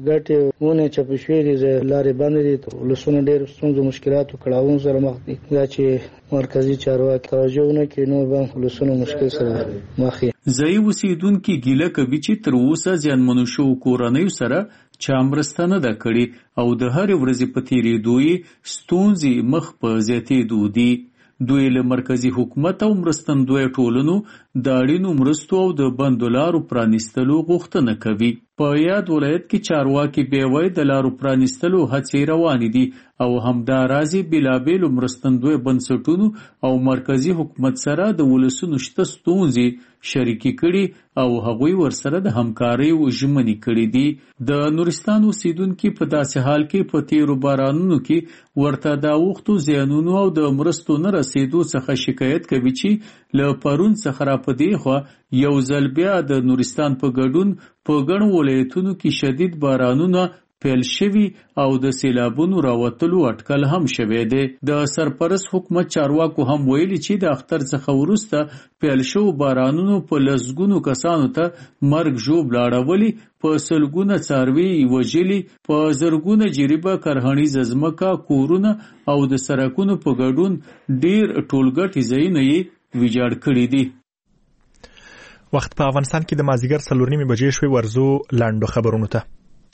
ګټې ونې چپې شوې دي، لارې بندې دي، ولسونه ډېر ستونزو مشکلاتو کړاوونو سره مخ دي. دا چې مرکزي چارواکي توجه ونه کړي نو به ولسونه مشکل سره مخ وي. ځایي اوسیدونکي ګیله کوي چې تر اوسه زیانمنو شوو کورنیو سره چا مرسته نه ده کړې او د هرې ورځې په تېرېدو یې ستونزې مخ په زیاتېدو دي. دوی له مرکزي حکومت او مرستندویه ټولنو د اړینو مرستو او د بندو لارو پرانیستلو غوښتنه کوي. په یاد ولایت کې چارواکي بیا وایي د لارو پرانیستلو هڅې روانې دي او همداراز بېلابېلو مرستندویه بنسټونو او مرکزي حکومت سره د ولسونو شته ستونزې شریکې کړي او هغوی ورسره د همکارۍ ژمنې کړي دي. د نورستان اوسیدونکي په داسې حال کې په تیرو بارانونو کې ورته د اوښتو زیانونو او د مرستو نه رسېدو څخه شکایت کوي چې له پرون څخه را په دې خوا یو ځل بیا د نورستان په ګډون په ګڼو ولایتونو کې شدید بارانونه پیل شوی او د سیلابونو راوتلو اټکل هم شوی دی. د سرپرست حکومت چارواکو هم ویلي چې د اختر څخه وروسته پیل شو بارانونو په لسګونو کسانو ته مرګ ژوب لاړولي، په سلګونه څاروي وژلي، په زرګونه جریبه کرهڼیزه ځمکه، کورونه او د سړکونو په ګډون ډیر ټولګټي ځایونه یې ویجاړ کړي دي. وخت په افغانستان کې د مازیګر څلور نیمې بجې شوې. ورزو لاندو خبرونو ته.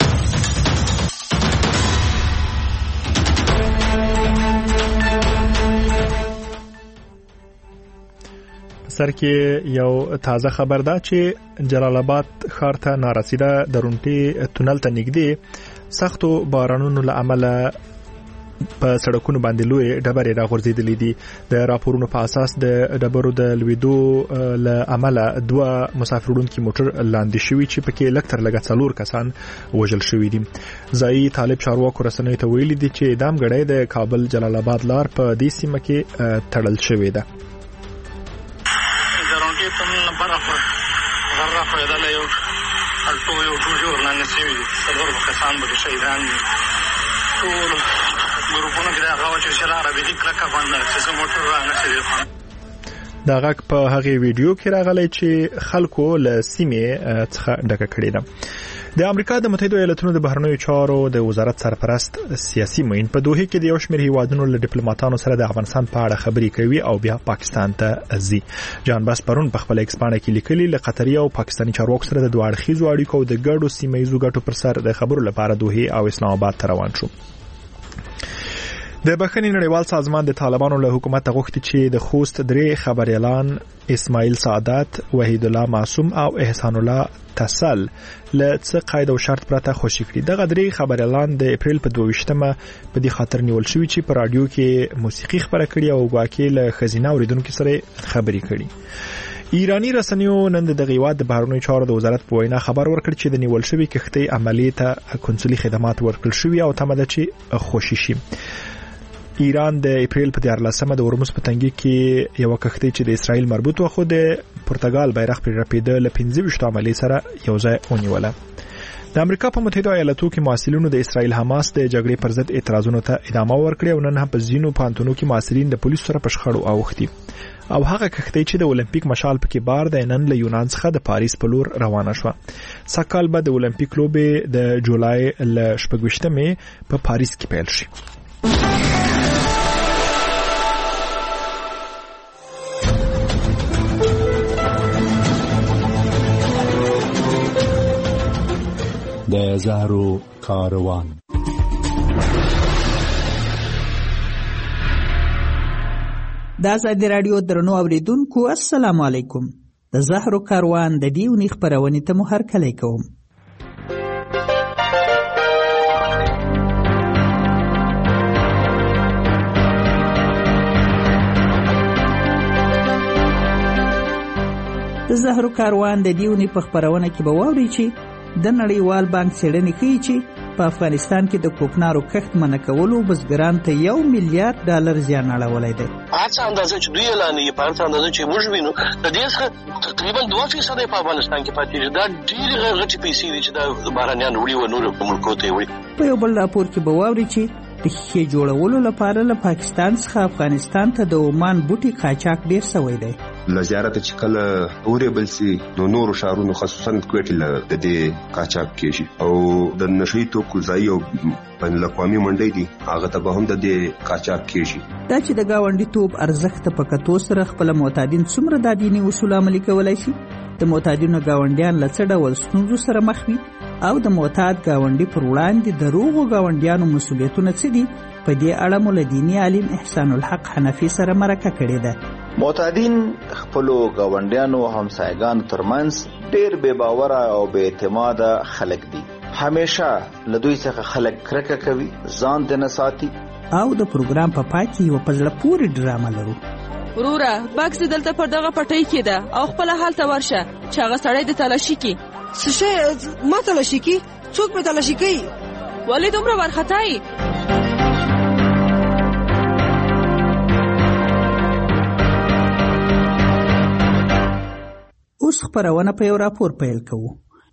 سر کې یو تازه خبر ده چې جلال آباد ښار ته نارسیده درونټي تونل ته نږدې سختو بارانونو له امله په سړکونو باندې لوی ډبرې راغورځېدلې دي. د راپورونو په اساس د ډبرو د لویدو له امله دوه مسافر وړونکي موټر لاندې شوي چې پکې لږ تر لږه څلور کسان وژل شوي دي. ځایي طالب چارواکو رسنیو ته ویلي دي چې دام غړی د کابل جلال آباد لار په دې سیمه کې تړل شوی ده. دا غږ په هغه ویډیو کې راغلی چې خلکو له سیمې څخه ډکه کړې ده. د امریکا د متحده ایالاتونو د بهرنیو چارو د وزارت سرپرست سیاسي معین په دوحه کې د یو شمېر هیوادونو له ډیپلوماټانو سره د افغانستان په اړه خبرې کوي او بیا پاکستان ته ځي. جان باس پرون په خپل ایکس باندې کې لیکلي له قطري او پاکستاني چارواکو سره د دوه اړخیزو اړیکو او د ګډو سیمه ییزو ګټو پر سر د خبرو لپاره دوحه او اسلام آباد ته روان شو. د بخښنې نړیوال سازمان د طالبانو له حکومت غوښتي چې د خوست درې خبريالان اسماعیل سعادت، وحید الله معصوم او احسان الله تسل له څه قید او شرط پرته خوشی کړي. دغه درې خبريالان د اپریل په دوه ویشتمه په دې خاطر نیول شوي چې په رادیو کې موسیقي خبره کړې او ګواکې له خزینه اوریدونکو سره خبرې کړي. ایرانی رسنیو نن د غیواد د بهرنیو چارو د وزارت په وینا خبر ورکړ چې د نیول شوي کښتۍ عملیه ته کنسولي خدمات ورکړل شوي او تمه ده چې خوشی شي. ایران د اپریل په دیارلسمه د هرمز په تنګي کې یو کښتۍ چې د اسرائیل مربوط و خو د پرتګال بیرغ پر رپیده له پنځه ویشت عملیې سره یو ځای ونیوله. د امریکا په متحده ایالاتو کې محصلینو د اسرائیل حماس د جګړې پر ضد اعتراضونو ته ادامه ورکړه او نن هم په ځینو پانتونو کې محصلین د پولیسو سره په شخړو اوختي. او هغه کښتۍ چې د اولمپیک مشال پکې بار د نن له یونان څخه د پاریس په لور روانه شوه. سکهال به د اولمپیک لوبې د جولای ل شپږ ویشتمې په پاریس کې پیل شي. د زهرو کاروان. د آزادي رادیو درنو اوریدونکو السلام علیکم. د زهرو کاروان د دې ونې خپرونې ته مو هرکلی کوم. د زهرو کاروان د دې ونې په خپرونه کې به واورئ چې د نړیوال بانک څېړنې ښیي چې په افغانستان کې د کوکنارو کښت منع کولو بزګران ته یو میلیارډ ډالر زیان اړولی دی. هڅه اندازه چې دوی اعلانوي په هڅه اندازه چې موږ وینو د دې څخه تقریبا دوه فیصده په افغانستان کې پاتې دي. دا ډېرې غټې پیسې دي چې دا بهرنیان وړي و نورو ملکو ته یې وړي. په یو بل راپور کې به واورئ چې د ښیښې جوړولو لپاره له پاکستان څخه افغانستان ته د عمان بوټي قاچاق ډېر سوی دی. له زیارت چې کله اورېبل سي نو نورو ښارونو خصوصا کوټې له د دې قاچاق کېږي او د نشي توکو ځای او بین الاقوامي منډۍ دي هغه ته به هم د دې قاچاق کېږي. دا چې د ګاونډیتوب ارزښت په کتو سره خپل معتادین څومره د دیني اصول عملي کولای شي، د معتادینو ګاونډیان له څه ډول ستونزو سره مخ وي او د معتاد ګاونډي پر وړاندې د روغو ګاونډیانو مسؤلیتونه څه دي، په دې اړه مو له دیني عالم احسان الحق حنفي سره مرکه کړې ده. معتادین خپلو ګاونډیانو همسایګانو ترمنځ ډېر بې باوره او بې اعتماده خلک دي. همیشه له دوی څخه خلک کرکه کوي، ځان ته نه ساتي. او د پروګرام په پای کې یو په زړه پورې ډرامه لرو. وروره بکس دلته پر دغه پټۍ کې ده او خپل حال ته ورشه چې هغه سړی د تلاشي کې. څه شی ما تلاشي کې؟ څوک مې تلاشي کوي؟ ولې دومره وارخطایي؟ اوس خپرونه په یو راپور پیل کوو.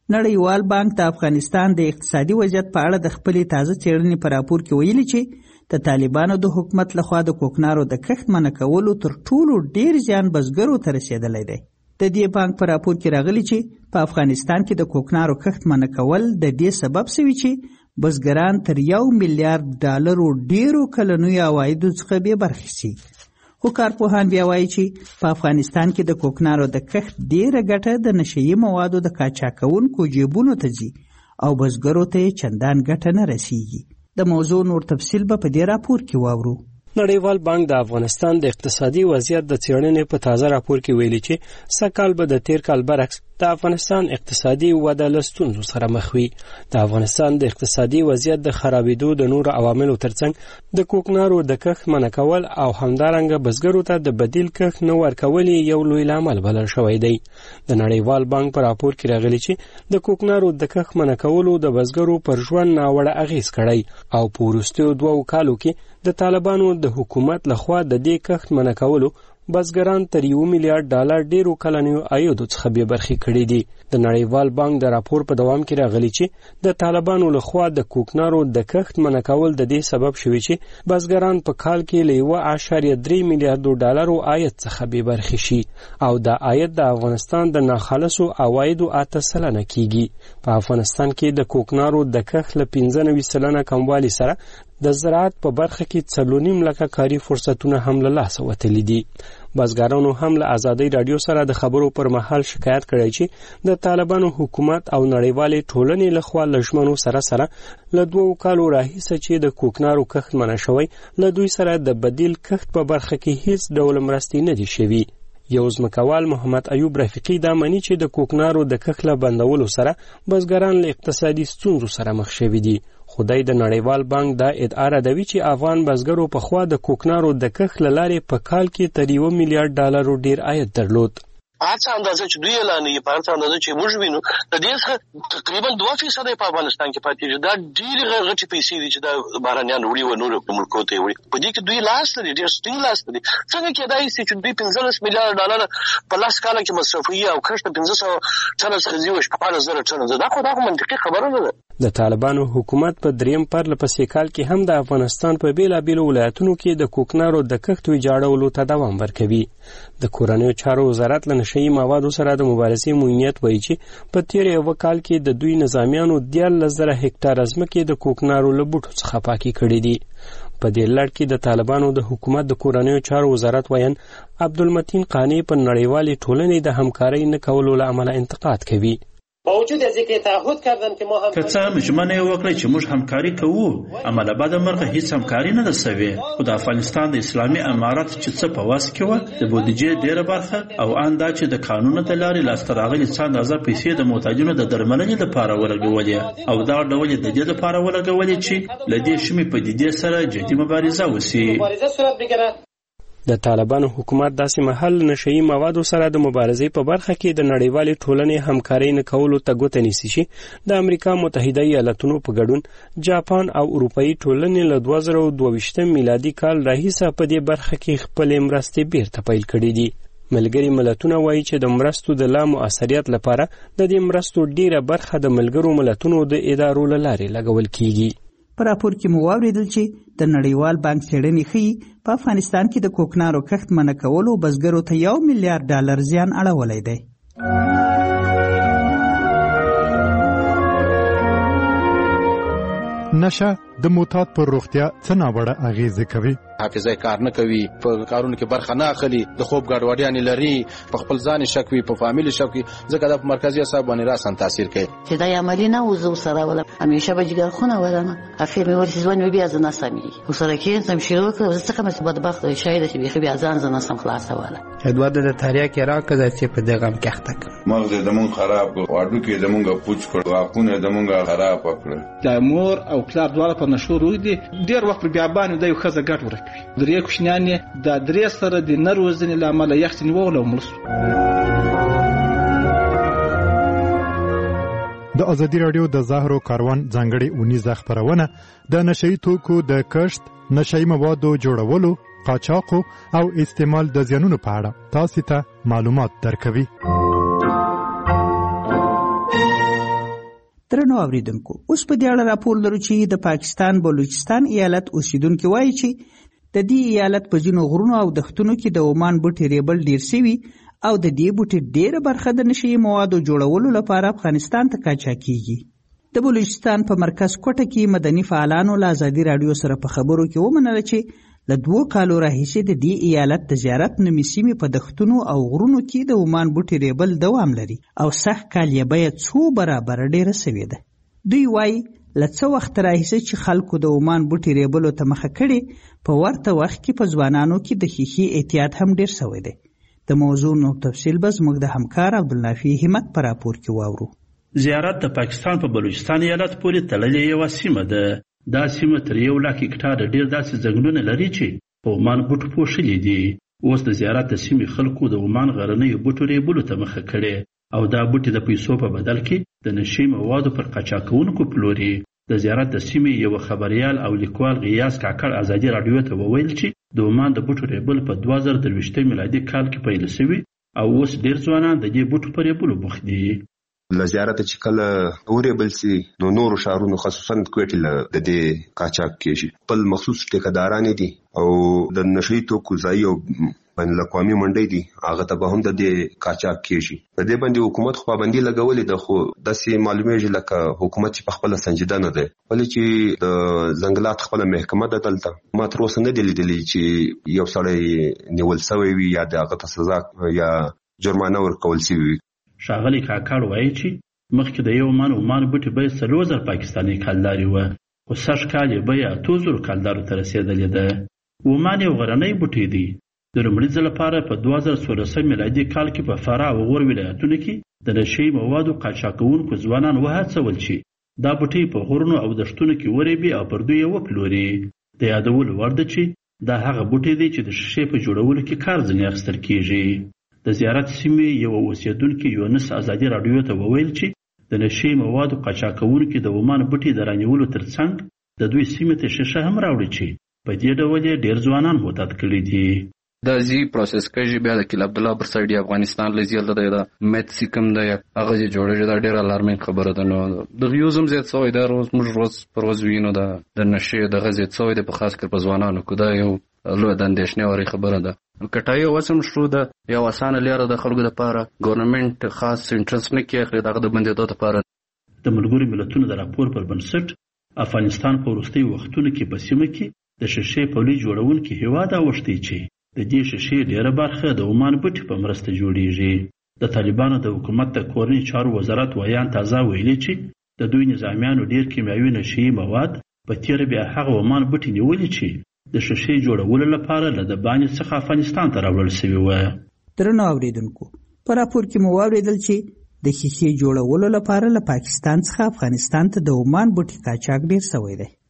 نړیوال بانک د افغانستان د اقتصادي وضعیت په اړه د خپلې تازه څېړنې په راپور کې ویلي چې د طالبانو د حکومت لخوا د کوکنارو د کښت منع کولو تر ټولو ډیر زیان بزګرو ته رسېدلی دی. د دې بانک په راپور کې راغلي چې په افغانستان کې د کوکنارو کښت منع کول د دې سبب شوي چې بزګران تر یو میلیارډ ډالرو ډیرو کلنیو عوایدو څخه بې برخې شي. خو کارپوهان بیا وایي چې په افغانستان کې د کوکنارو د کښت ډیره ګټه د نشهیي موادو د قاچاقونکو جیبونو ته ځي او بزګرو ته یې چندان ګټه نه رسیږي. د موضوع نور تفصیل به په دې راپور کې واورو. نړیوال بانک د افغانستان د اقتصادي وضعیت د څېړنې په تازه راپور کې ویلي چې سږ کال به د تیر کال برعکس د افغانستان اقتصادي وده له ستونزو سره مخ وي. د افغانستان د اقتصادي وضعیت د خرابېدو د نورو عواملو ترڅنګ د کوکنارو د کښت منع کول او همدارنګه بزګرو ته د بدیل کښت نه ورکول یو لوی لامل بلل شوی دی. د نړیوال بانک په راپور کې راغلي چې د کوکنارو د کښت منع کولو د بزګرو پر ژوند ناوړه اغېز کړی او په وروستیو دوو کالو کې د طالبانو د حکومت لخوا د دې کښت منع کولو بزګران تر یو میلیارډ ډالر ډیرو کلنیو عایدو څخه بې برخې کړي دي. د نړیوال بانک د راپور په دوام کې راغلي چې د طالبانو لخوا د کوکنارو د کښت منع کول د دې سبب شوي چې بزګران په کال کې له یو اعشاریه درې میلیارډو ډالرو عاید څخه بې برخې شي او دا عاید د افغانستان د ناخالصو عوایدو اته سلنه کیږي. په افغانستان کې د کوکنارو د کښت له پنځه نوي سلنه کموالي سره د زراعت په برخه کې څلور نیم لکه کاري فرصتونه هم له لاسه وتلي دي. بزګرانو هم له ازادۍ راډیو سره د خبرو پر مهال شکایت کړی چې د طالبانو حکومت او نړیوالې ټولنې لخوا له ژمنو سره سره له دوو کالو راهیسه چې د کوکنارو کښت منع شوی له دوی سره د بدیل کښت په برخه کې هیڅ ډول مرستې نه دي شوي. یو ځمکوال محمد ایوب رفیقي دا مني چې د کوکنارو د کښت له بندولو سره بزګران له اقتصادي ستونزو سره مخ شوي دي. خدای د نړیوال بانک دا ادعا ردوي چې افغان بزګرو په خوا د کوکنارو د کښت له لارې په کال کې تر یو میلیارډ ډالرو ډیر عاید درلود. هڅه اندازه چې دوی اعلانوي په هڅه اندازه چې موږ وینو د دې څخه تقریبا دوه فیصد په افغانستان کې پاتې دي. دا ډېرې غټې پیسې دي چې دا بهرنیان وړي و نور ملکو ته وړي. په دې کې دوی لاس لري، ډېر سټینګ لاس لري. څنګه کېدای شي چې دوی پنځلس میلیارډ ډالر په لاس کال کې مصرفوي او کښت پنځه سوه ټنه څخه زیات شپږ زره ټنه. دا خو دا منطقي خبره نه ده. د طالبانو حکومت په دریم پرله پسې کال کې هم د افغانستان په بیلابیلو ولایتونو کې د کوکنارو د کښت ویجاړولو ته دوام ورکوي. د کورنیو چارو وزارت له نشهیي موادو سره د مبارزې موینیت وایي چې په تیر یو کال کې د دوی نظامیانو دیارلس زره هکټاره ځمکې د کوکنارو له بوټو څخه پاکې کړي دي. په دې لړ کې د طالبانو د حکومت د کورنیو چارو وزارت وایي عبدالمتین قانی په نړیوالې ټولنې د همکارۍ نه کولو له امله انتقاد کوي. باوجود از اینکه تعهد کردن که ما هم که څه هم ژمنه یې وکړه چې موږ همکاري کوو، عمله بعد مرغه هیڅ همکاري نه ده سوې. خو د افغانستان د اسلامي امارت چې څه په واس کې وه د بودیجې ډیره برخه او ان دا چې د قانون د لارې لاسته راغلي څه اندازه پیسې د محتاجینو د درملنې لپاره ولګولې او دا ډول د دې لپاره ولګولې چې له دې شمې پدیدې سره جدي مبارزه وشي. مبارزه صورت بگیره. د طالبانو حکومت داسې محل نشهیي موادو سره د مبارزې په برخه کې د نړیوالې ټولنې همکارۍ نه کولو ته ګوته نیسي چې د امریکا متحده ایالاتونو په ګډون جاپان او اروپایي ټولنې له دوه زره دوه ویشتم میلادي کال راهیسه په دې برخه کې خپلې مرستې بیرته پیل کړي دي. ملګري ملتونه وایي چې د مرستو د لا مؤثریت لپاره د دې مرستو ډیره برخه د ملګرو ملتونو د ادارو له لارې لګول کیږي. په راپور کې مو واورېدل چې د نړیوال بانک څېړنې ښیي په افغانستان کې د کوکنارو کښت منع کولو بزګرو ته یو میلیارډ ډالر زیان اړولی دی. نشه د معتاد پر روغتیا څه ناوړه اغېزې کوي؟ حافظه کار نه کوي، په کارونو کې برخه نه اخلي، د خوب ګډوډیانې لري، په خپل ځان شک وي، په فامیل شک وي، ځکه دا په مرکزي اعصاب باندې راسن تاثیر کوي. چې دا عملی نه وزو سره ولا همیشه به جګر خونه ولنه اخر مې ورسې ځوان مې بیا ځنه سمي وسره کې سم شروع کړ زه څنګه مې بدبخت شاید چې بیا بیا ځان ځنه سم خلاص ولا ادوار د تاریخ کې راکړه چې په دغه مکحتک مغز دمون خراب کو واډو کې دمونګه پوچ کړ واقونه دمونګه خراب کړ. د مور او پلار دواړه په نشو روي دي ډیر وخت بیا باندې د یو خزه ګټ ورکوي. درې کوښنیانې د درې سره د نروزنې لامل یخت نیول او ملس. د ازادي رادیو د زهرو کاروان ځانګړي اونیزه خبرونه د نشئی توکو د کښت، نشئی موادو جوړولو، قاچاقو او استعمال د زیانونو په اړه تاسو ته معلومات درکوي. درنو اوریدونکو، اوس په دې اړه راپور لرو چې د پاکستان بلوچستان ایالت اوسیدونکو وایي چې د دې ایالت په ځینو غرونو او دښتونو کې د عمان بوټي ریبل ډیر شوي او د دې بوټي ډیره برخه د نشي موادو جوړولو لپاره افغانستان ته کاچا کیږي. د بلوچستان په مرکز کوټه کې مدني فعالانو له ازادي رادیو سره په خبرو کې ومنله چې له دوه کالو راهیسې د دې ایالت د زیارت نومي سیمې په دښتونو او غرونو کې د عمان بوټي ریبل دوام لري او سخت کال یې بیه څو برابره ډیره سوې ده. دوی وایي له څه وخت راهیسې چې خلکو د عمان بوټي ریبلو ته مخه کړې، په ورته وخت کې په ځوانانو کې د ښیښې احتیاط هم ډیر سوی دی. د موضوع نو تفصیل به زموږ د همکار عبدالنافي همت په راپور کې واورو. زیارت د پاکستان په بلوچستان ایالت پورې تړلې یوه سیمه ده. دا سیمه تر یو لاک هکټاره ډیر داسې ځنګلونه لري چې په عمان بوټو پوښلي دي. اوس د زیارت د سیمې خلکو د عمان غرنیو بوټو ریبلو ته مخه کړې او دا بوټي د پیسو په بدل کې د نشي موادو پر قاچاقونکو پلوري. د زیارت د سیمې یو خبريال او لیکوال غیاث کاکړ ازادي رادیو ته وویل چې د عمان د بوټو ریبل په دوه زره درویشتم میلادي کال کې پیل شوی او اوس ډیر ځوانان د دې بوټو په ریبلو بوخت دي. له زیارت چې کله وریبل سي نو نورو شهرونو خصوصا کوټې له د دې قاچاق کېږي. خپل مخصوص ټیکداران دي او د نشي توکو ځای او بین الاقوامي منډي دي، هغه ته به هم د دې قاچاق کېږي. په دې باندې حکومت خو پابندي لګولې ده، خو داسې معلومیږي لکه حکومت چې په خپل سنجیده نه دی. ولې چې د ځنګلات خپل محکمه ده دلته ما تر اوسه نه دی لیدلی چې یو سړی نیول شوی وي یا د هغه ته سزا یا جرمانه ورکول شوی وي. ښاغلی کاکړ وایي چې مخکې د یو من عمان بوټي بیه څلور زره پاکستاني کلدارې وه، خو سږ کال یې بیه اتو زرو کلدارو ته رسېدلې ده. عمان یو غرنی بوټی دی. د لومړي ځل لپاره په دوه زره څوارلسم میلادي کال کې په فراه او غور ولایتونو کې د نشي موادو قاچاقونکو ځوانان وهڅول چې دا بوټي په غرونو او دښتونو کې ورېبي او پر دوی یې وپلوري. د یادولو وړ ده چې دا هغه بوټی دی چې د شیشې په جوړولو کې کار ځینې اخیستل کېږي. د زیارت سیمې یو اوسیدونکي یونس ازادي رادیو ته وویل چې د نشي موادو قاچاقونکي د عمان بوټي د رانیولو ترڅنګ د دوی سیمې ته شیشه هم راوړي چې په دې ډول یې ډېر ځوانان معتاد کړي دي. دا زی پروسس کېږي بیا د کله عبد الله پر سایډ افغانستان لزیل ده دا مت سیکم ده هغه جوړه دا ډېر الارمین خبره ده. نو د یوزم زیات سوې دا روز موږ روز پر ورځ وینو دا د نشي د غزې سوې د په خاص کر په ځوانانو کو دا یو لوی د اندېښنې اوري خبره ده. کټای وسم شروع ده یو اسانه لاره د خلکو لپاره ګورنمنت خاص انټرست نه کوي دغه د بندیدو لپاره. د ملګرو ملتونو د راپور پر بنسټ افغانستان په وروستي وختونو کې په سیمه کې د شیشې پولي جوړونکي هیواد اوښتي چې د دې شیشې ډیره برخه د عمان بوټي په مرسته جوړیږي. د طالبانو د حکومت د کورني چارو وزارت ویان تازه ویلي چې د دوی نظامیانو ډیر کیمیاوي نشي مواد په تیر بیا هغه عمان بوټي نیولي چې د شیشې جوړولو لپاره له د باندې څخه افغانستان ته راوړل شوي وه. درنو اوریدونکو، په راپور کې مو واورېدل چې د شیشې جوړولو لپاره له پاکستان څخه افغانستان ته د عمان بوټي قاچاق ډیر سوی دی.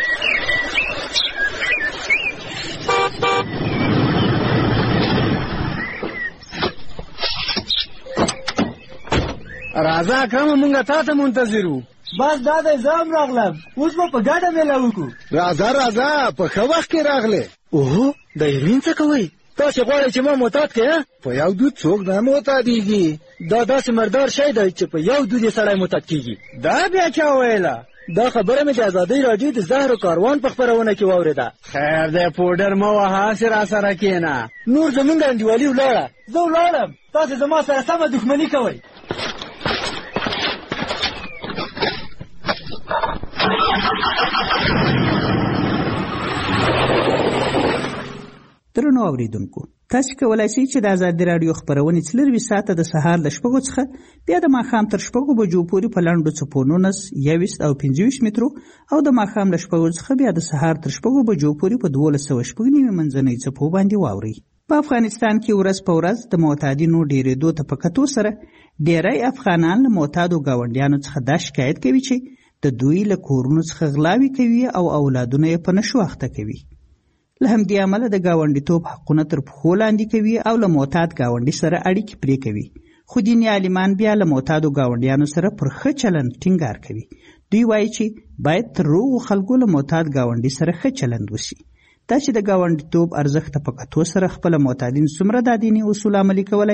راځه اکرمه مونږ تا ته منتظر وو. بس دا د ځام راغلم، اوس به په ګډه میله وکړو. راځه راځه په ښه وخت کې راغلې. اوهو د ایرین څه کوئ؟ تاسې غواړئ چې ما معتاد کړې؟ په یو دود څوک نه معتادېږي. دا داسې مردار شی دی چې په یو دود یې سړی معتاد کېږي. دا بیا چا ویله؟ دا خبره مې د ازادۍ راډیو د زهرو کاروان په خپرونه کې واورېده. خیر دی پوډر مه وهه، هسې راسره کښېنه. نور زموږ انډیوالي ولاړه. زه ولاړم، تاسې زما سره سمه دښمني کوئ. درنو اوریدونکو، تاسو کولای شئ چې د ازادي رادیو خبرونه څلروي ساعته د سهار ل شپږو څخه بیا د ماښام تر شپږو بجو پورې په لاندو څپو نولس، یوویشت او پنځه ویشت مترو او د ماښام ل شپږو څخه بیا د سهار تر شپږو بجو پورې په دولس سوه شپږ نیمې منځنۍ څپو باندې واورئ. په افغانستان کې ورځ په ورځ د معتادینو ډېرېدو ته په کتو سره ډېری افغانان له معتادو ګاونډیانو څخه دا شکایت کوي چې د دوی له کورونو څخه غلاوې کوي او اولادونه یې په نشو اخته کوي. له همدې امله د ګاونډیتوب حقونه تر پښو لاندې کوي او له معتاد ګاونډي سره اړیکې پرې کوي. خو دیني عالمان بیا له معتادو ګاونډیانو سره پر ښه چلند ټینګار کوي. دوی وایي چې باید تر روغو خلکو له معتاد ګاونډي سره ښه چلند وشي. دا چې د ګاونډیتوب ارزښت په کتو سره خپله معتادین څومره دا دیني اصول عملي کولی شي؟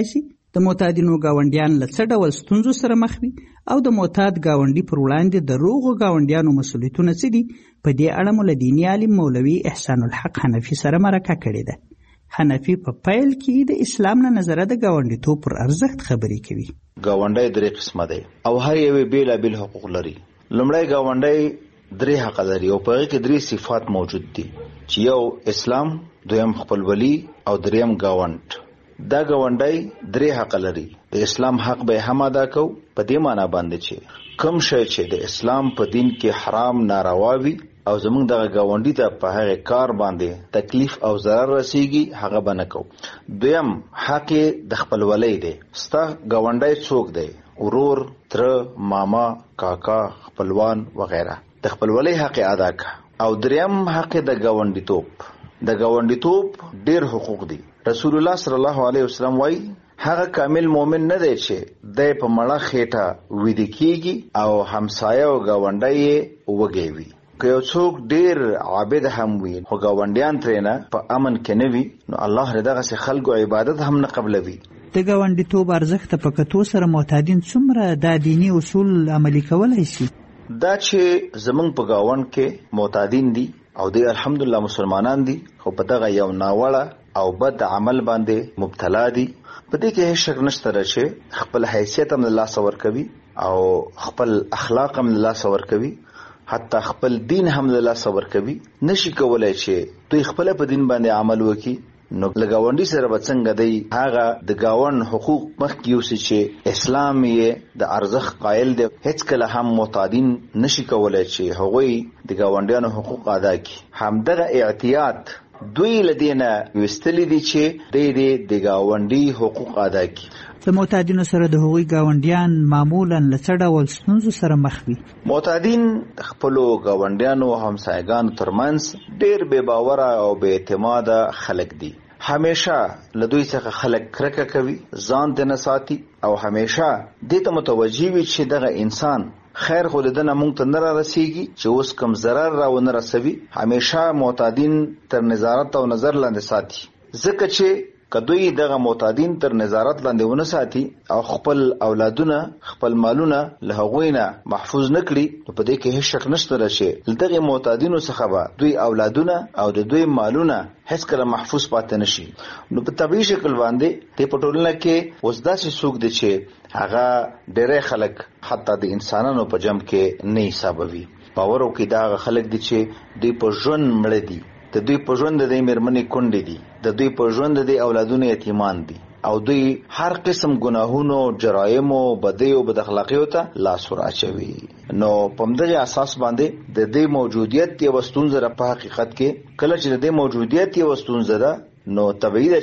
د معتادینو ګاونډیان له څه ډول ستونزو سره مخ وي او د معتاد ګاونډي پر وړاندې د روغو ګاونډیانو مسؤلیتونه څه دي، په دې اړه مو له دیني عالم مولوي احسان الحق حنفي سره مرکه کړې ده. حنفي په پیل کې د اسلام له نظره د ګاونډیتوب پر ارزښت خبرې کوي. ګاونډی درې قسمه دی او هر یو بېلابېل حقوق لري. لومړی ګاونډی درې حق لري او په هغې کې درې صفات موجود دي چې یو اسلام، دویم خپلولي او دریم ګاونډ. دا ګاونډی درې حق لري. د اسلام حق به هم ادا کو په دې معنی باندې چې کوم شی چې د اسلام په دین کې حرام ناروا وي او زمونږ دغه ګاونډي ته په هغه کار باندې تکلیف او ضرر رسیږي هغه به نه کو. دویم حق د خپلولۍ دی. ستا ګاونډی څوک دی؟ ورور، تره، ماما، کاکا، خپلوان وغیره. د خپلولۍ حق ادا کا. او دریم حق د ګاونډیتوب. د ګاونډیتوب ډیر حقوق دي. رسول الله صلی الله علیه وسلم وایي هغه کامل مؤمن نه دی چې د په مړه خېټه ویده کیږي او همسایه او ګاونډی یې وږی وي. که یو څوک ډیر عابد هم وي خو ګاونډیان ترېنه په امن کې نه وي نو الله له دغسې خلکو عبادت هم نه قبلوي. د ګاونډیتوب ارزښت په کتو سره معتادین څومره دا دیني اصول عملي کولی شي؟ دا چې زمونږ په ګاونډ کې معتادین دي او دوی الحمدلله مسلمانان دي خو په دغه یو ناوړه او بد عمل باندې مبتلا دي، په دې کې هیڅ شک نشته چې خپل حیثیت هم له لاسه ورکوي او خپل اخلاق هم له لاسه ورکوي، حتی خپل دین هم له لاسه ورکوي. نشي کولای چې دوی خپل په دین باندې عمل وکړي نو له ګاونډي سره به څنګه دی هغه د ګاونډ حقوق مخکې یوسي چې اسلام یې د ارزښت قایل دی. هیڅکله هم معتادین نشي کولای چې هغوی د ګاونډیانو حقوق ادا کړي. همدغه اعتیاد دوی له دې نه ویستلي دي چې دی دې د ګاونډي حقوق ادا کړي. د معتادینو سره د هغوی ګاونډیان معمولا له څه ډول ستونزو سره مخ وي؟ معتادین د خپلو ګاونډیانو او همسایګانو ترمنځ ډېر بې باوره او بې اعتماده خلک دي. همیشه له دوی څخه خلک کرکه کوي، ځان ته نه ساتي او همیشه دې ته متوجه وي چې دغه انسان خیر خو د ده نه موږ ته نه را رسیږي چې اوس کم ضرر را ونه رسوي. همیشه معتادین تر نظارت او نظر لاندې ساتي، ځکه چې که دوی دغه معتادین تر نظارت لاندې ونه ساتي او خپل اولادونه خپل مالونه له هغوی نه محفوظ نه کړي نو په دې کې هیڅ شک نشته چې له دغې معتادینو څخه به دوی اولادونه او د دوی مالونه هیڅکله محفوظ پاتې نشي. نو په طبیعي شکل باندې دې په ټولنه کې اوس داسې څوک دی چې هغه ډېری خلک حتی د انسانانو په جمع کې نه حسابوي. باور وکړي دا هغه خلک دي چې دوی په ژوند مړه دي، د دوی په ژوند د دې مېرمنې کونډې دي، د دوی په ژوند د دې اولادونه یتیمان دي او دوی هر قسم ګناهونو، جرایمو، بدیو، بد اخلاقیو ته لاس ور اچوي. نو په همدغه اساس باندې د دې موجودیت یوه ستونزه ده. په حقیقت کې کله چې د دې موجودیت یوه ستونزه ده نو طبیعي ده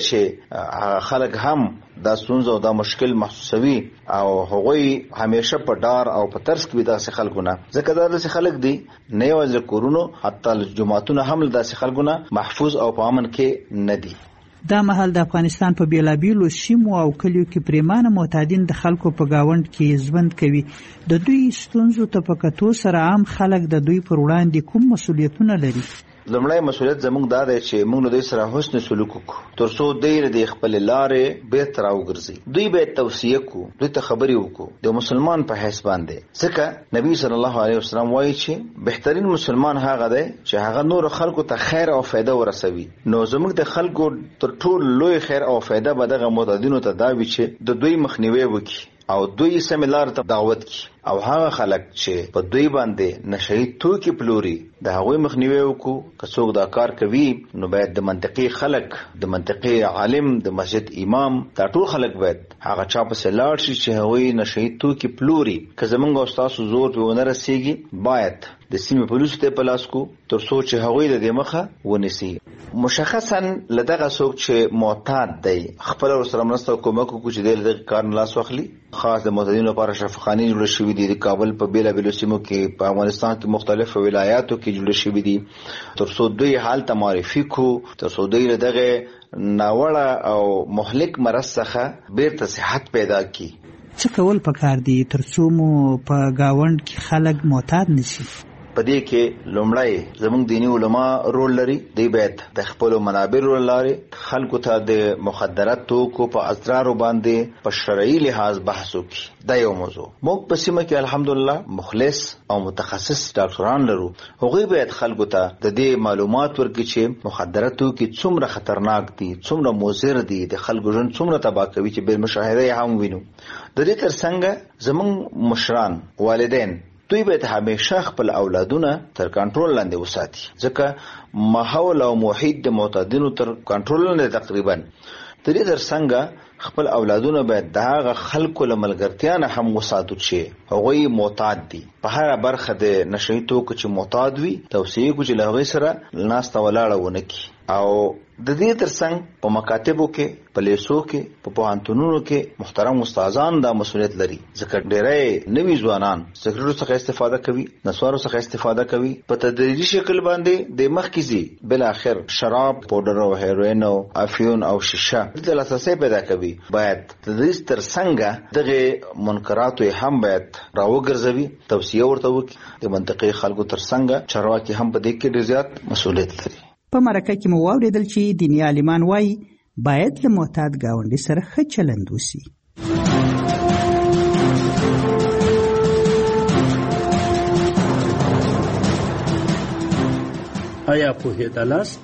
چې خلک هم دا ستونزه او دا مشکل محسوسوي او هغوی همیشه په ډار او په ترس کې وي داسې خلکو نه، ځکه دا داسې خلک دي نه یوازې کورونو حتی جوماتونه هم له داسې خلکو نه محفوظ او په امن کې نه دي. دا مهال د افغانستان په بیلابیلو سیمو او کلیو کې پریمانه معتادین د خلکو په گاوند کې ژوند کوي. د دوی ستونزو ته په کتو سره عام خلک د دوی پر وړاندې کوم مسؤلیتونه لري؟ لومړی مسؤلیت زموږ دا دی چې موږ له دوی سره حسن سلوک وکړو تر څو دوی د خپلې لارې بیرته راوګرځي. دوی باید توصیه کړو، دوی ته خبرې وکړو د مسلمان په حیث باندې، ځکه نبی صلی الله علیه وسلم وایي چې بهترین مسلمان هغه دی چې هغه نور خلکو ته خیر او فایده ورسوي. نو زموږ د خلکو تر ټولو لوی خیر او فایده به دغه معتادینو ته دا وي چې د دوی مخنیوی وکړي او دوی سمې لارې ته دعوت کړي او هغه خلک چې په دوی باندې نشهي توکي پلوري د هغوی مخنیوی وکړو. که څوک دا کار کوي نو باید د منطقي خلک، د منطقي عالم، د مسجد امام، دا ټول خلک باید هغه چا پسې لاړ شي چې هغوی نشهي توکي پلوري. که زمونږ او ستاسو زور پرې ونه رسیږي باید د سیمې پولیسو ته په لاس کړو تر څو چې هغوی د دې مخه ونیسي. مشخصا له دغه څوک چې معتاد دی خپله ورسره مرسته او کومک وکړو چې دی له دغه کار نه لاس واخلي. خاص د معتادینو لپاره شفاخانې جوړې شوي دي د کابل په بېلابېلو سیمو کې، په افغانستان کې مختلفو ولایاتو کې جوړې شوي دي تر څو دوی حال ته معرفي کړو، تر څو دوی له دغه ناوړه او مهلک مرض څخه بیرته صحت پیدا کړي. څه کول پکار دي تر څو مو په ګاونډ کې خلک معتاد نشي؟ پدې کې لومړی زموږ دینی علما رول لري. دی باید د خپل منابر لاره خلکو ته د مخدرات توکو په اسرار باندې په شرعي لحاظ بحث وکړي. دا یو موضوع. موږ په سیمه کې الحمدلله مخلص او متخصص ډاکټران لرو. هغوی باید خلکو ته د دې معلومات ورکړي چې مخدرات توکي څومره خطرناک دي، څومره مضر دي، د خلکو ژوند څومره تباه کوي چې بل مشاهده هم وینو. د دې ترڅنګ زموږ مشران والدین دوی باید همیشه خپل اولادونه تر کنټرول لاندې وساتي، ځکه ماحول او محیط د معتادینو تر کنټرول لاندې تقریبا. د دې ترڅنګ خپل اولادونه باید د هغه خلکو له ملګرتیا نه هم وساتو چې هغوی معتاد دي. په هره برخه د نشهیي توکو چې معتاد وي توصیه کوو چې له هغوی سره ناسته ولاړه ونه کړي. او د دې ترڅنګ په مکاتبو کې، په لیسو کې، په پوهنتونونو کې محترم استادان دا مسؤلیت لري، ځکه ډېری نوي ځوانان سګریټو څخه استفاده کوي، نسوارو څخه استفاده کوي، په تدریجي شکل باندې د مخکې ځي، بل اخر شراب، پودر او هیروین او افیون او شیشه د لاسرسي پیدا کوي. باید د دې ترڅنګ دغه منکراتو هم باید راوګرځوي، توصیه ورته وکړي. د منطقي خلکو ترڅنګ چارواکي هم په دې کې ډېر زیات مسؤلیت لري. په مرکه کې مو واورېدل چې دیني عالمان وایي باید له معتاد ګاونډي سره ښه چلند وسي. آیا پوهېدلاست؟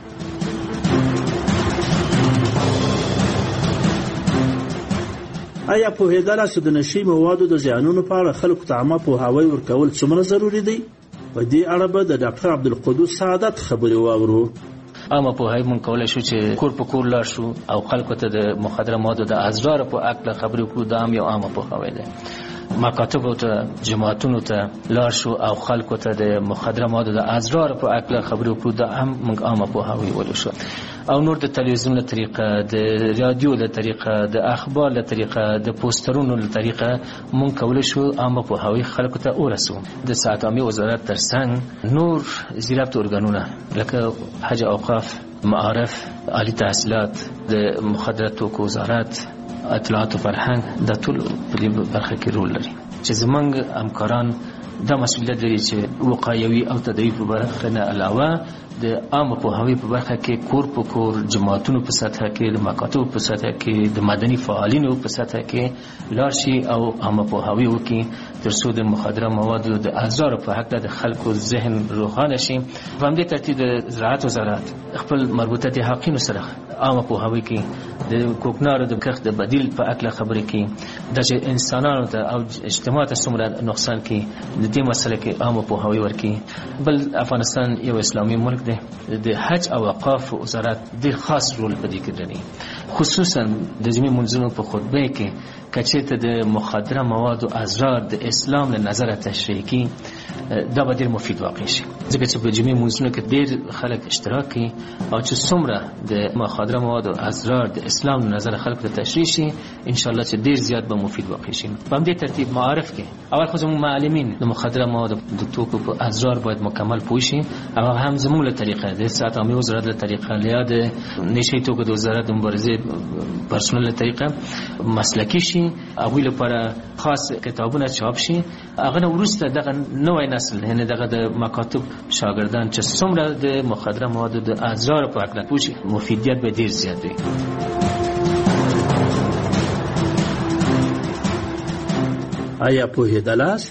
آیا پوهېدلاست چې د نشي موادو د زیانونو په اړه خلکو ته عامه پوهاوی ورکول څومره ضروري دی؟ په دې اړه به د ډاکټر عبدالقدوس سعادت خبرې واورو. عامه پوهاوی مونږ کولی شو چې کور په کور لاړ شو او خلکو ته د مخدره موادو د اضرار په اړه خبرې وکړو. دا هم یو عامه پوهاوی دی. مکاتبو ته، جماعتونو ته لاړ شو او خلکو ته د مخدره موادو د اضرار په اړه خبرې وکړو. دا هم مونږ عامه پوهاوی ولې شو. او نور د تلویزیون له طریقه، د رادیو له طریقه، د اخبار له طریقه، د پوسټرونو له طریقه مونږ کولی شو عامه پوهاوی خلکو ته ورسو. د ساعت عامې وزارت ترڅنګ نور زیربط ارګانونه لکه حج اوقاف، معارف، عالی تحصیلات، د مخدره توکو وزارت، اطلاعات او فرهنګ د ټول په دې برخه کې رول لري چې زمونږ همکاران دا مسؤلیت لري چې وقایوي او تدریب په برخه نه علاوه د عامه پوهاوی په برخه کې کور په کور، جماعتونو په سطح کې، د مکاتبو په سطح کې، د مدني فعالینو په سطح کې لاړ شي او عامه پوهاوی وکړي تر څو د مخدره موادو د اضرار په حق د خلکو ذهن روښانه شي. په همدې ترتیب د زراعت وزارت خپل مربوطه د حقینو سره عامه پوهاوی کې د کوکنارو د کښت د بدیل په اړه خبرې کې د چې انسانانو ته او اجتماع ته څومره نقصان کې د دې مسله کې عامه پوهاوی ورکړي. بل افغانستان یو اسلامي ملک دی. د حج او اوقاف وزارت ډېر خاص رول په دې کې لري، خصوصا د جمعې منځونو په خطبه کې کچېته د مخدره موادو اضرار د اسلام له نظره تشریح کی دا به ډېر مفید واقع شي، ځکه چې په جمعې منځونو کې ډېر خلک اشتراک کوي او چې څومره د مخدره موادو اضرار د اسلام له نظره خلکو ته تشریح شي ان شاء الله چې ډېر زیات به مفید واقع شي. په همدې ترتیب معارف کې اول خو زموږ معلمین د مخدره موادو د توکو په اضرار باید مکمل پوه شي. هغه هم زموږ له طریقه د ساعت عامې وزارت له طریقه یا د نشهیي توکو د وزارت د مبارزې پرسونل له طریقه مسلکي شي، هغوی لپاره خاص کتابونه چاپ شي. هغه نه وروسته دغه نوی نسل یعنې دغه د مکاتب شاګردان چې څومره د مخدره موادو د اضرار په اړه پوه شي مفیدیت به ډېر زیات وي. آیا پوهېدلاست؟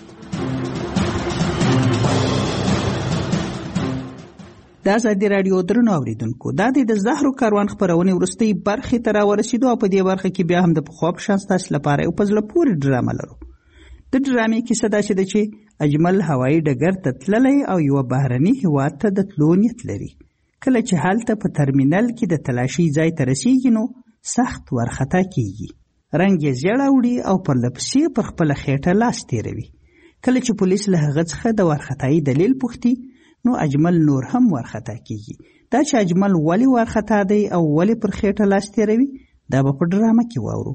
د ازادي راډیو درنو اوریدونکو، دا د زهرو کاروان خبرونه ورستۍ برخې ته راورسېدو او په دې برخه کې بیا هم د پخوا په شان ستاسو لپاره یو په زړه پورې ډرامه لرو. د ډرامې کیسه داسې ده چې اجمل هوایي ډګر ته تللی او یوه بهرني هېواد ته د تلو نیت لري. کله چې هلته په ترمینل کې د تلاشۍ ځای ته رسیږي نو سخت ورخطا کیږي، رنګ یې زیړ اوړي او پرله پسې پر خپله خېټه لاس تېروي. کله چې پولیس له هغه څخه د ورخطایي دلیل پوښتي نو اجمل نور هم ورخطا کیږي. دا چې اجمل ولې ورخطا دی او ولې پر خېټه لاس تېروي دا به په ډرامه کې واورو.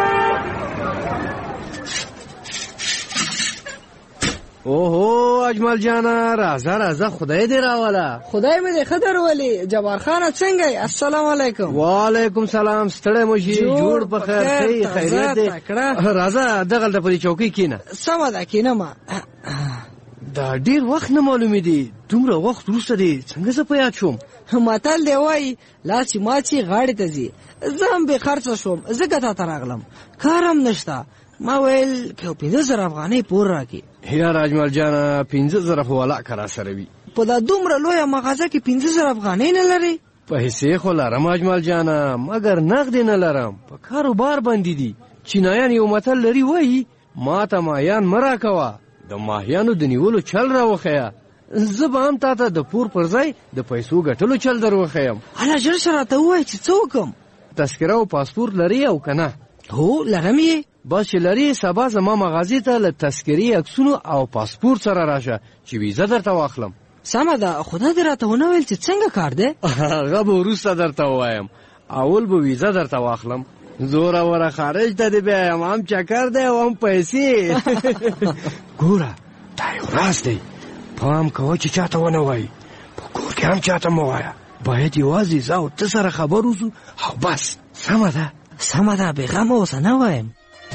اوهو اجمل جانا راځه راځه خدای دې راوله. خدای مې دې خدای راولي. جبار خان څنګه یې؟ السلام علیکم. وعلیکم سلام. ستړی مو شي؟ جوړ په خیر. خیریت دی؟ راځه دغلته په دې چوکۍ کښېنه. سمه ده کښېنم. دا ډېر وخت نه معلومې دي. دومره وخت وروسته دې څنګه زه په یاد شوم؟ متل دی وایي لاس چې ماچي غاړې ته ځي. زه هم بې خرڅه شوم ځکه تا ته راغلم. کار هم نشته. ما ویل که یو پنځه زره افغانۍ پور راکړي. یار اجمل جانه پنځه زره خو ولاکه راسره وي. په دا دومره لویه مغازه کې پنځه زره افغانۍ نه لرې؟ پیسې خو لرم اجمل جانه مګر نغدې نه لرم. په کاروبار باندې دي. چینایان یو متل لري وایي ما ته ماهیان مه راکوه د ماهیانو د نیولو چل راوښیه. زه به هم تا ته د پور پر ځای د پیسو ګټلو چل در وښیم. هله ژر شه راته ووایه چې څه وکړم. تذکره او پاسپورت لري او که نه؟ هو لرم یې. بس چې لري سبا زما مغازې ته له تذکرې عکسونو او پاسپورت سره راشه چې ویزه درته واخلم. سمه ده. خدا دې راته ونه ویل چې څنګه کار دی؟ هغه به وروسته درته ووایم. اول به ویزه درته واخلم. زوره وره خارج ته دې بیایم. هم چکر دی او هم پیسې. ګوره دا یو راز دی. پام کوه چې چاته ونه وایي. په کور کې هم چاته مه وایه. باید یوازې زه او ته سره خبر اوسو او بس. سمه ده؟ سمه ده. بېغمه اوسه نه وایم.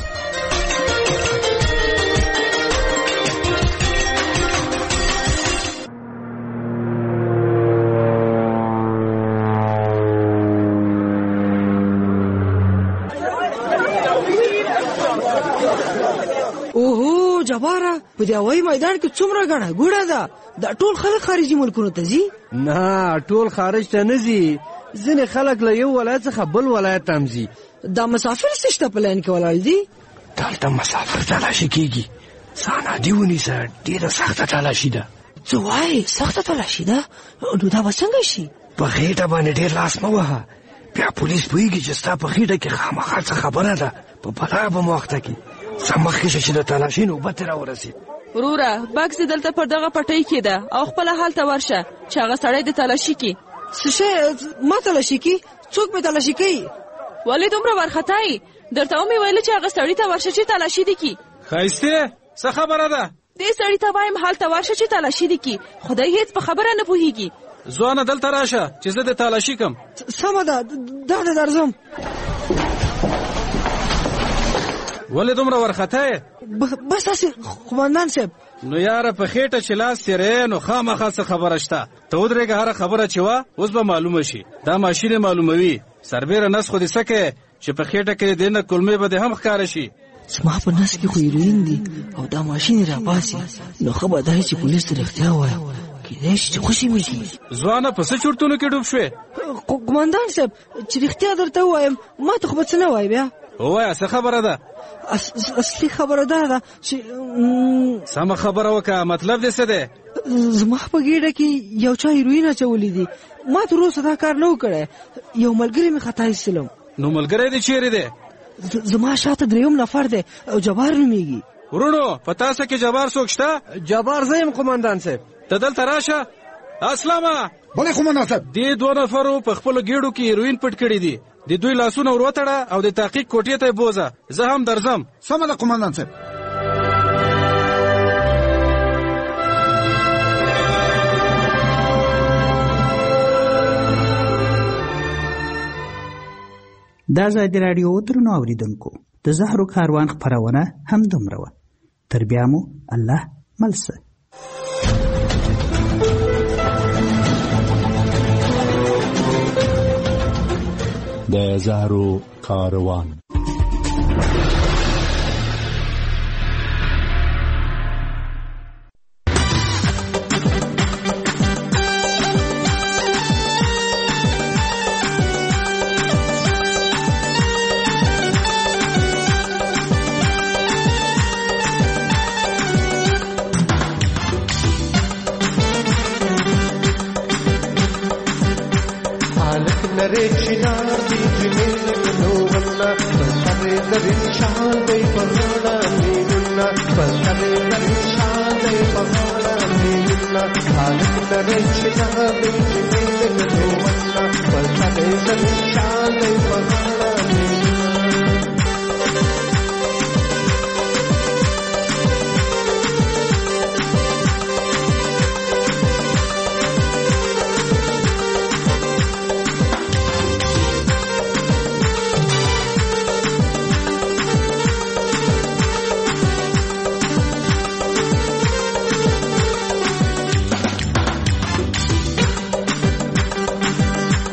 اوهو جباره په دې هوایي میدان کې څومره ګڼه ګوڼه ده. دا ټول خلک خارجي ملکونو ته ځي؟ نه ټول خارج ته نه ځي. ځینې خلک له یو ولایت څخه بل ولایت ته هم ځي. دا مسافر څه شته په لاین کې ولاړ دي؟ دلته مسافر تلاشي کېږي. ځان عادي ونیسه. ډېره سخته تلاشي ده. څه وایې؟ سخته تلاشي ده؟ نو دا به څنګه شي؟ په غېټه باندې ډېر لاس مه وهه. بیا پولیس پوهېږي چې ستا په غېټه کې خامخا څه خبره ده. په بلا به موخته کې سم مخکې شه چې د تلاشۍ نوبت را ورسېد. وروره بکس دلته پر دغه پټۍ کې ده او خپله هلته ورشه چې هغه سړی د تلاشي کې. څه شی ما تلاشي کې؟ څوک مې تلاشي کوي؟ ولې دومره وارخطایي؟ درته ومې ویله چې هغه سړي ته ورشه چې تلاشي دې کي. ښایستې څه خبره ده؟ دې سړي ته وایم هلته ورشه چې تلاشي دې کي. خدای هېڅ په خبره نه پوهېږي. ځوانه دلته راشه چې زه د تلاشي کم. سمه ده دا ده درځم. ولې دومره وارخطا یې؟ بس هسې قومندان صاحب. نو یاره په خېټه چې لاس تېرې نو خامخا څه خبره شته. ته ودرېږه هره خبره چې وه اوس به معلومه شي. دا ماشین یې معلوموي. سربیره نس خو دې څه کوې چې په خېټه کې دې نه کلمې به دې هم ښکاره شي. زما په نس کې خو هیروین دي او دا ماشین یې راباسي. نو ښه به دا چې پولیس ته رښتیا ووایه. کېدای شي چې خوشي مې شي. ځوانه په څه چورتونو کې ډوب شوې؟ قومندان صاحب چې رښتیا درته ووایم ما ته خو به څه نه وایې بیا. ووایه څه خبره ده؟ اصلي خبره دا ده چې سمه خبره وکړه. مطلب دې څه دی؟ زما په ګېډه کې یو چا هیروین اچولي دي. ما تر اوسه دا کار نه و کړی. یو ملګری مې خطا ایستلم. نو ملګری دې چیرې دی؟ زما شاته درېیم نفر دی او جبار نومېږي. ورونو په تاسو کې جبار څوک شته؟ جبار زه یم قومندان صاحب. ته دلته راشه. اسلامه بلې قومندان صاحب. دې دوه نفرو په خپلو ګېډو کې هیروین پټ کړي دي. د دوی لاسونه ور وتړه او د تحقیق کوټې ته یې بوځه. زه هم درځم. سمه ده قومندان صاحب. دا ازادي راډیو درنو اوریدونکو د زهرو کاروان خپرونه هم دومره وه. تر بیا مو الله ملسه. د زهرو کاروان.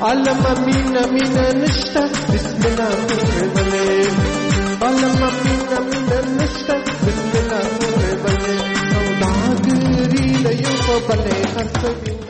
علم مینا مینا نشتا بسم الله پورې بلې علم مینا مینا نشتا بسم الله پورې بلې او دا ګری له یو په بلې خرڅوي